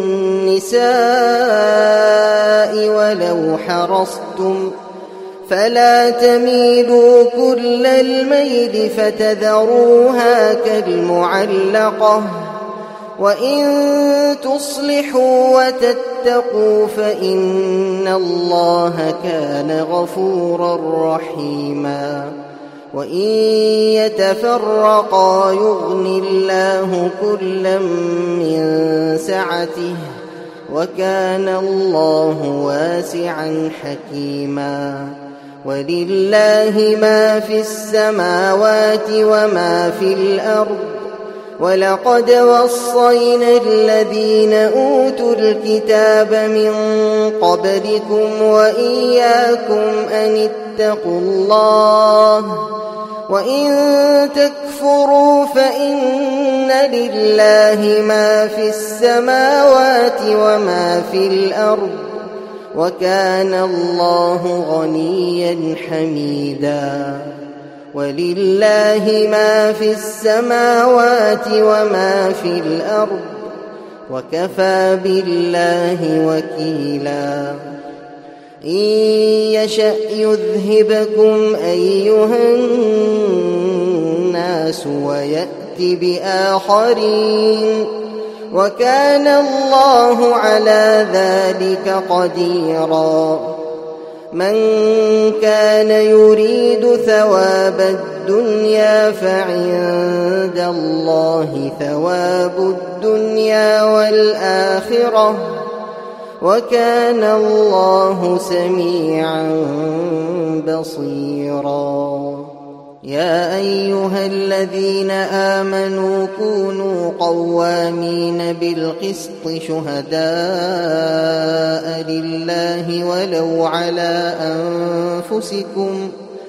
A: النساء ولو حرصتم فلا تميلوا كل الميل فتذروها كالمعلقة وإن تصلحوا وتتقوا فإن الله كان غفورا رحيما وإن يتفرقا يغن الله كلا من سعته وكان الله واسعا حكيما ولله ما في السماوات وما في الأرض ولقد وصينا الذين أوتوا الكتاب من قبلكم وإياكم أن اتقوا الله وإن تكفروا فإن لله ما في السماوات وما في الأرض وكان الله غنيا حميدا ولله ما في السماوات وما في الأرض وكفى بالله وكيلا إن يشأ يذهبكم أيها الناس ويأت بآخرين وكان الله على ذلك قديرا من كان يريد ثواب الدنيا فعند الله ثواب الدنيا والآخرة وكان الله سميعا بصيرا يا أيها الذين آمنوا كونوا قوامين بالقسط شهداء لله ولو على أنفسكم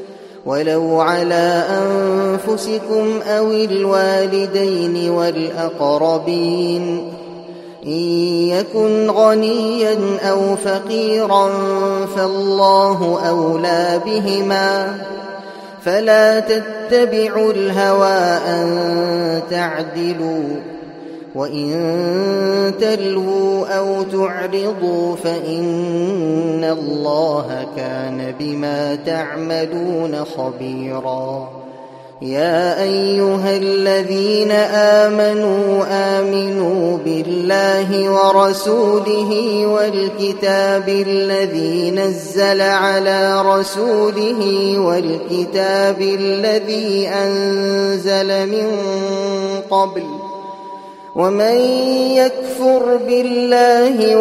A: ولو على أنفسكم أو الوالدين والأقربين إن يكن غنيا أو فقيرا فالله أولى بهما فلا تتبعوا الهوى أن تعدلوا وإن تلووا أو تعرضوا فإن الله كان بما تعملون خبيرا. يا أيها الذين آمنوا آمنوا بالله ورسوله والكتاب الذي نزل على رسوله والكتاب الذي أنزل من قبل ومن يكفر بالله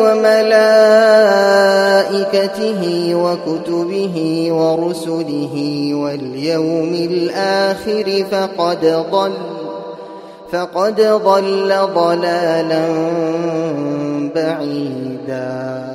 A: وملائكته وكتبه ورسله واليوم الآخر فقد ضل فقد ضل ضلالا بعيدا.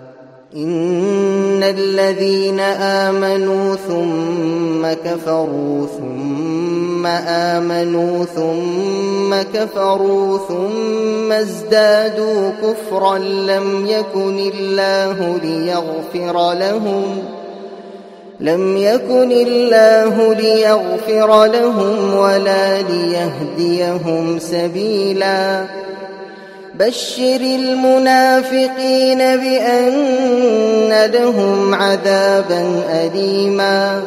A: إن الذين آمنوا ثم كفروا ثم آمنوا ثم كفروا ثم ازدادوا كفرا لم يكن الله ليغفر لهم لم يكن الله ليغفر لهم ولا ليهديهم سبيلا. بشر المنافقين بأن لهم عذابا أليما.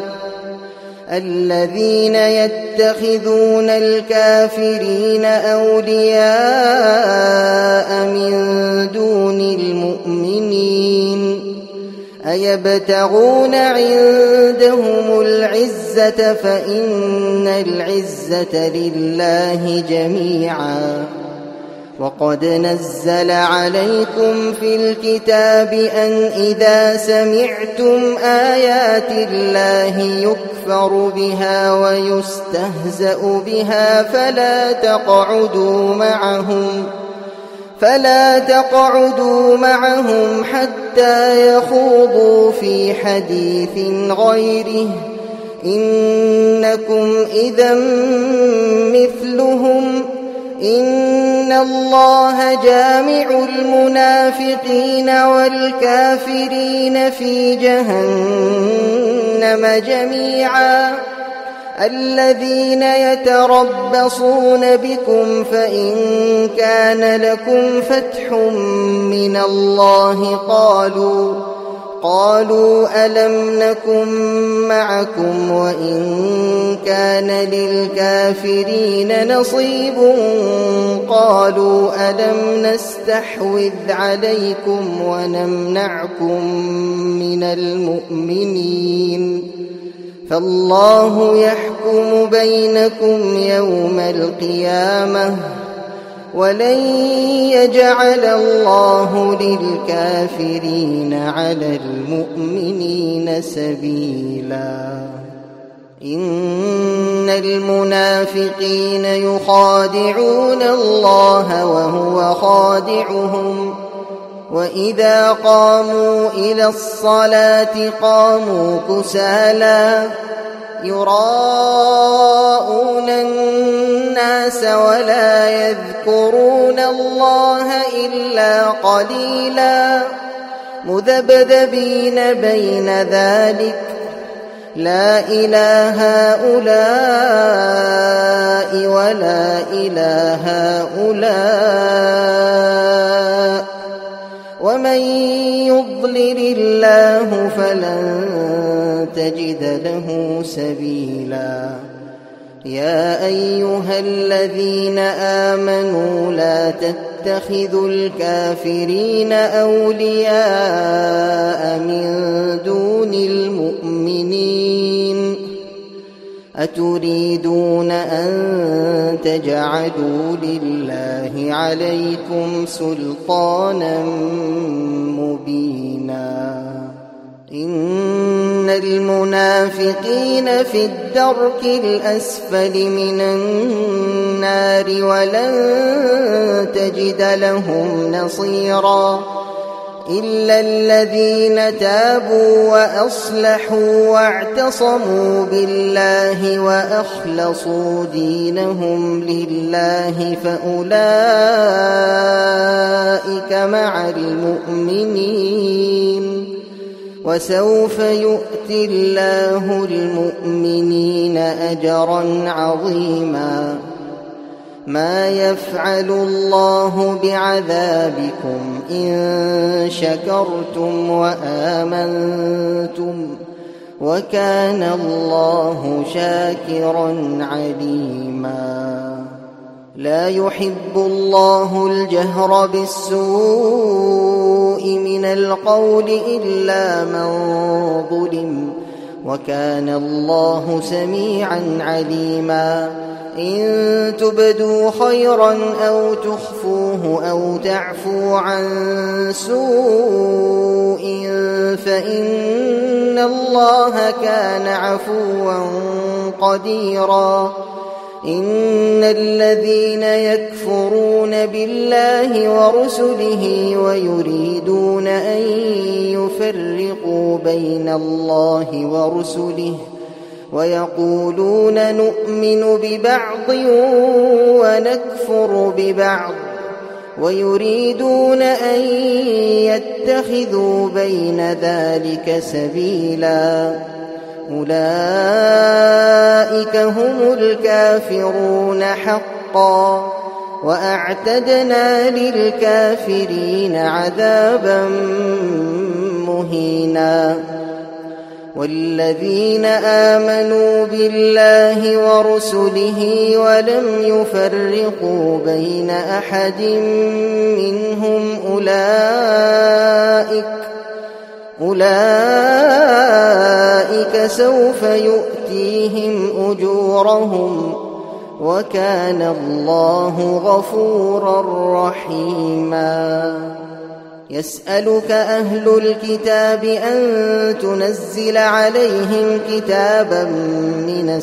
A: الذين يتخذون الكافرين أولياء من دون المؤمنين أيبتغون عندهم العزة فإن العزة لله جميعا. وقد نزل عليكم في الكتاب أن إذا سمعتم آيات الله يكفر بها ويستهزأ بها فلا تقعدوا معهم فلا تقعدوا معهم حتى يخوضوا في حديث غيره إنكم إذا مثلهم إن الله جامع المنافقين والكافرين في جهنم جميعا. الذين يتربصون بكم فإن كان لكم فتح من الله قالوا قالوا ألم نكن معكم وإن كان للكافرين نصيب قالوا ألم نستحوذ عليكم ونمنعكم من المؤمنين فالله يحكم بينكم يوم القيامة ولن يجعل الله للكافرين على المؤمنين سبيلا. إن المنافقين يخادعون الله وهو خادعهم وإذا قاموا إلى الصلاة قاموا كسالى يراءون الناس ولا يذكرون الله إلا قليلا مذبذبين بين ذلك لا إله هؤلاء ولا إله هؤلاء ومن يضلل الله فلن تجد له سبيلا. يا أيها الذين آمنوا لا تتخذوا الكافرين أولياء من دون المؤمنين أتريدون أن تجعلوا لله عليكم سلطانا مبينا. إن المنافقين في الدرك الأسفل من النار ولن تجد لهم نصيرا. إلا الذين تابوا وأصلحوا واعتصموا بالله وأخلصوا دينهم لله فأولئك مع المؤمنين وسوف يؤتي الله المؤمنين أجرا عظيما ما يفعل الله بعذابكم إن شكرتم وآمنتم وكان الله شاكرا عليما لا يحب الله الجهر بالسوء من القول إلا من ظلم وكان الله سميعا عليما إن تبدوا خيرا أو تخفوه أو تعفو عن سوء فإن الله كان عفوا قديرا إن الذين يكفرون بالله ورسله ويريدون أن يفرقوا بين الله ورسله ويقولون نؤمن ببعض ونكفر ببعض ويريدون أن يتخذوا بين ذلك سبيلا أولئك هم الكافرون حقا وأعتدنا للكافرين عذابا مهينا والذين آمنوا بالله ورسله ولم يفرقوا بين أحد منهم أولئك أولئك سوف يؤتيهم أجورهم وكان الله غفورا رحيما يسألك أهل الكتاب أن تنزل عليهم كتابا من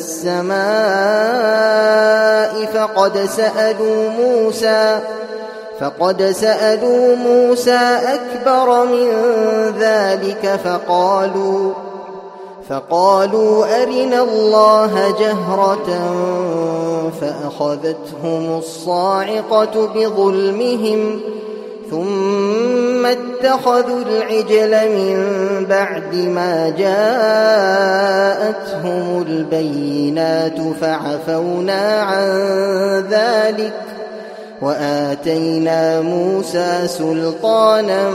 A: السماء فقد سألوا موسى فقد سألوا موسى أكبر من ذلك فقالوا فقالوا أرنا الله جهرة فأخذتهم الصاعقة بظلمهم ثم اتخذوا العجل من بعد ما جاءتهم البينات فعفونا عن ذلك وآتينا موسى سلطانا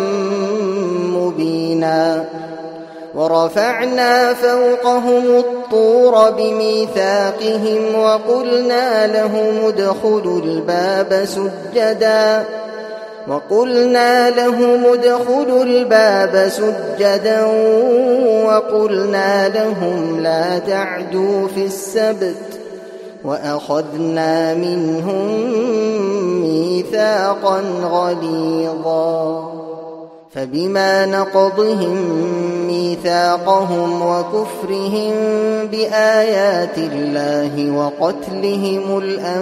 A: مبينا ورفعنا فوقهم الطور بميثاقهم وقلنا لهم ادخلوا الباب سجدا وقلنا لهم ادخلوا الباب سجدا وقلنا لهم لا تعدوا في السبت وأخذنا منهم ميثاقا غليظا فبما نقضهم ميثاقهم وكفرهم بآيات الله وقتلهم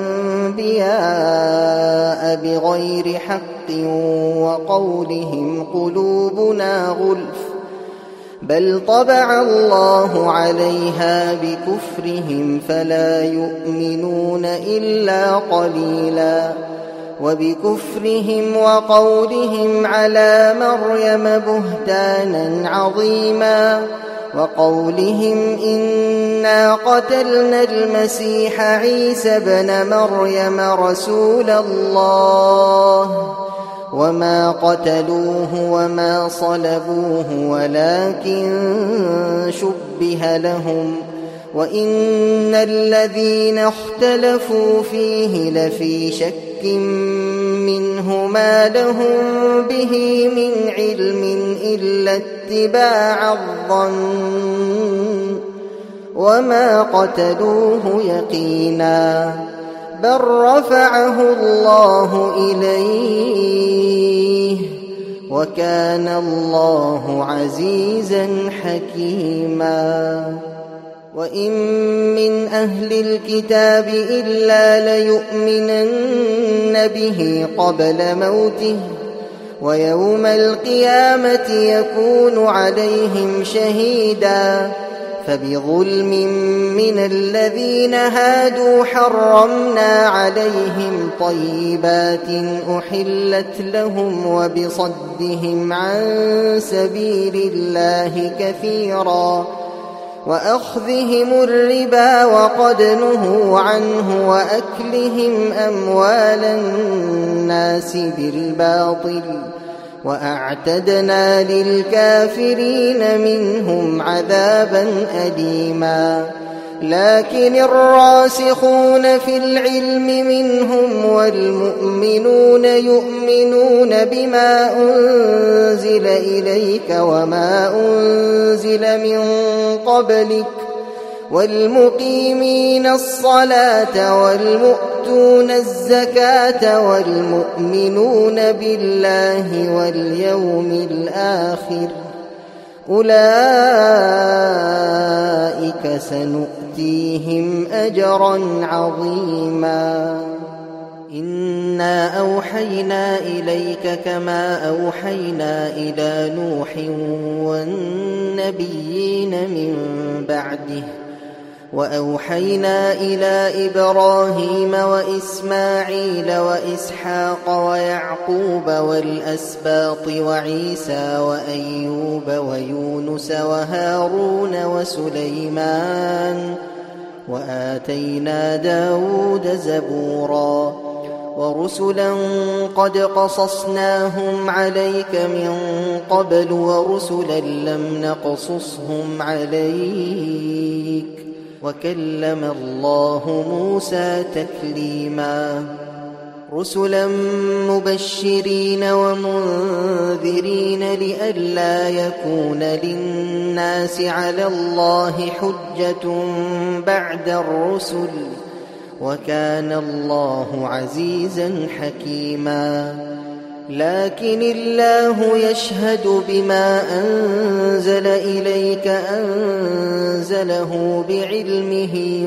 A: الأنبياء بغير حق وقولهم قلوبنا غلف بل طبع الله عليها بكفرهم فلا يؤمنون إلا قليلا وبكفرهم وقولهم على مريم بهتانا عظيما وقولهم إنا قتلنا المسيح عيسى ابن مريم رسول الله وما قتلوه وما صلبوه ولكن شبه لهم وإن الذين اختلفوا فيه لفي شك منه ما لهم به من علم إلا اتباع الظن وما قتلوه يقينا بل رفعه الله إليه وكان الله عزيزا حكيما وإن من أهل الكتاب إلا ليؤمنن به قبل موته ويوم القيامة يكون عليهم شهيدا فبظلم من الذين هادوا حرمنا عليهم طيبات أحلت لهم وبصدهم عن سبيل الله كثيرا وأخذهم الربا وقد نهوا عنه وأكلهم أموال الناس بالباطل وأعتدنا للكافرين منهم عذابا أليما لكن الراسخون في العلم منهم والمؤمنون يؤمنون بما أنزل إليك وما أنزل من قبلك والمقيمين الصلاة والمؤتون الزكاة والمؤمنون بالله واليوم الآخر أولئك سنؤتيهم أجرا عظيما إنا أوحينا إليك كما أوحينا إلى نوح والنبيين من بعده وأوحينا إلى إبراهيم وإسماعيل وإسحاق ويعقوب والأسباط وعيسى وأيوب ويونس وهارون وسليمان وآتينا داود زبورا ورسلا قد قصصناهم عليك من قبل ورسلا لم نقصصهم عليك وكلم الله موسى تكليما رسلا مبشرين ومنذرين لئلا يكون للناس على الله حجة بعد الرسل وكان الله عزيزا حكيما لكن الله يشهد بما أنزل إليك أنزله بعلمه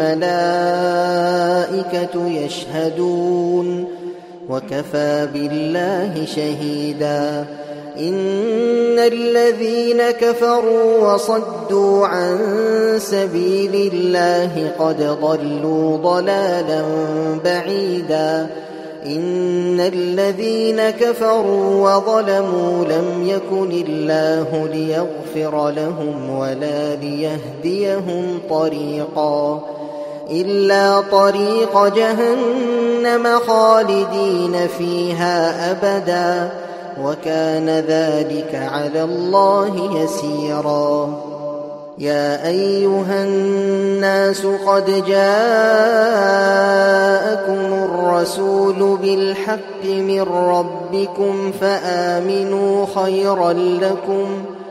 A: والملائكة يشهدون وكفى بالله شهيدا إن الذين كفروا وصدوا عن سبيل الله قد ضلوا ضلالا بعيدا إن الذين كفروا وظلموا لم يكن الله ليغفر لهم ولا ليهديهم طريقا إلا طريق جهنم خالدين فيها أبدا وكان ذلك على الله يسيرا يا أيها الناس قد جاءكم الرسول بالحق من ربكم فآمنوا خيرا لكم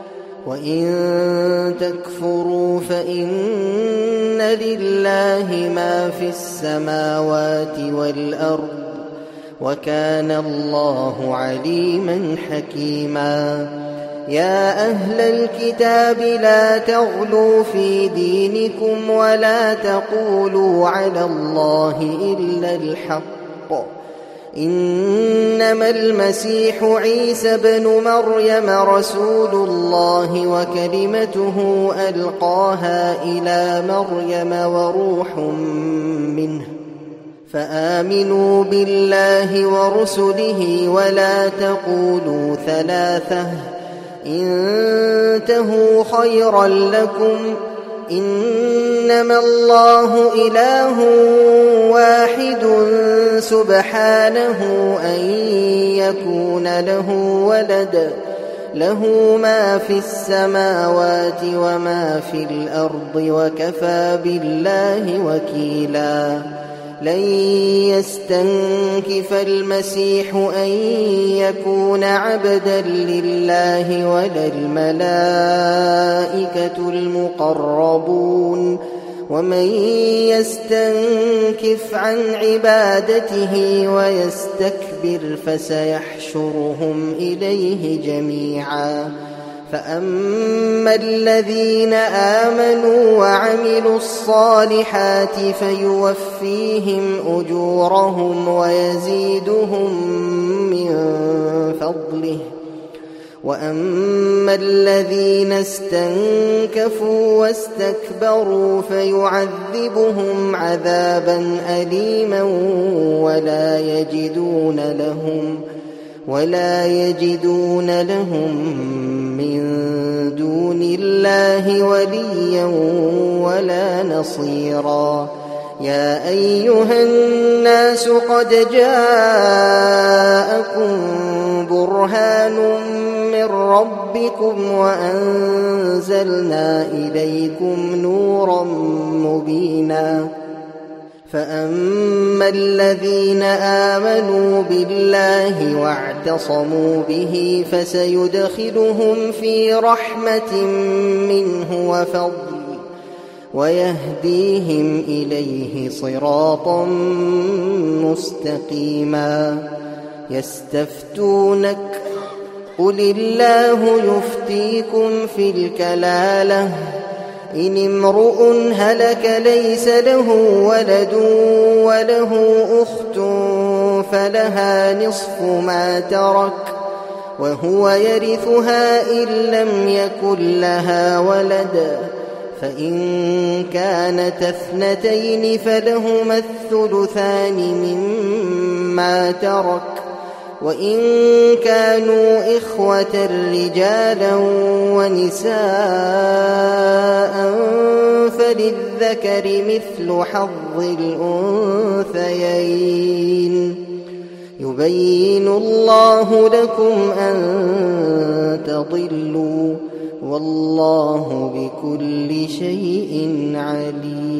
A: وإن تكفروا فإن لله ما في السماوات والأرض وكان الله عليما حكيما يا أهل الكتاب لا تغلوا في دينكم ولا تقولوا على الله إلا الحق إنما المسيح عيسى بن مريم رسول الله وكلمته ألقاها إلى مريم وروح منه فآمنوا بالله ورسله ولا تقولوا ثلاثة انتهوا خيرا لكم إنما الله إله واحد سبحانه أن يكون له ولد له ما في السماوات وما في الأرض وكفى بالله وكيلا لن يستنكف المسيح أن يكون عبدا لله ولا الملائكة المقربون ومن يستنكف عن عبادته ويستكبر فسيحشرهم إليه جميعا فأما الذين آمنوا وعملوا الصالحات فيوفيهم أجورهم ويزيدهم من فضله، وأما الذين استنكفوا واستكبروا فيعذبهم عذابا أليما ولا يجدون لهم ولا يجدون لهم من دون الله وليا ولا نصيرا. يا أيها الناس قد جاءكم برهان من ربكم وأنزلنا إليكم نورا مبينا. فأما الذين آمنوا بالله واعتصموا به فسيدخلهم في رحمة منه وفضل ويهديهم إليه صراطا مستقيما. يستفتونك قل الله يفتيكم في الكلالة إن امرؤ هلك ليس له ولد وله أخت فلها نصف ما ترك وهو يرثها إن لم يكن لها ولد، فإن كانت اثنتين فلهما الثلثان مما ترك، وإن كانوا إخوة رجالا ونساء فللذكر مثل حظ الأنثيين. يبين الله لكم أن تضلوا والله بكل شيء عليم.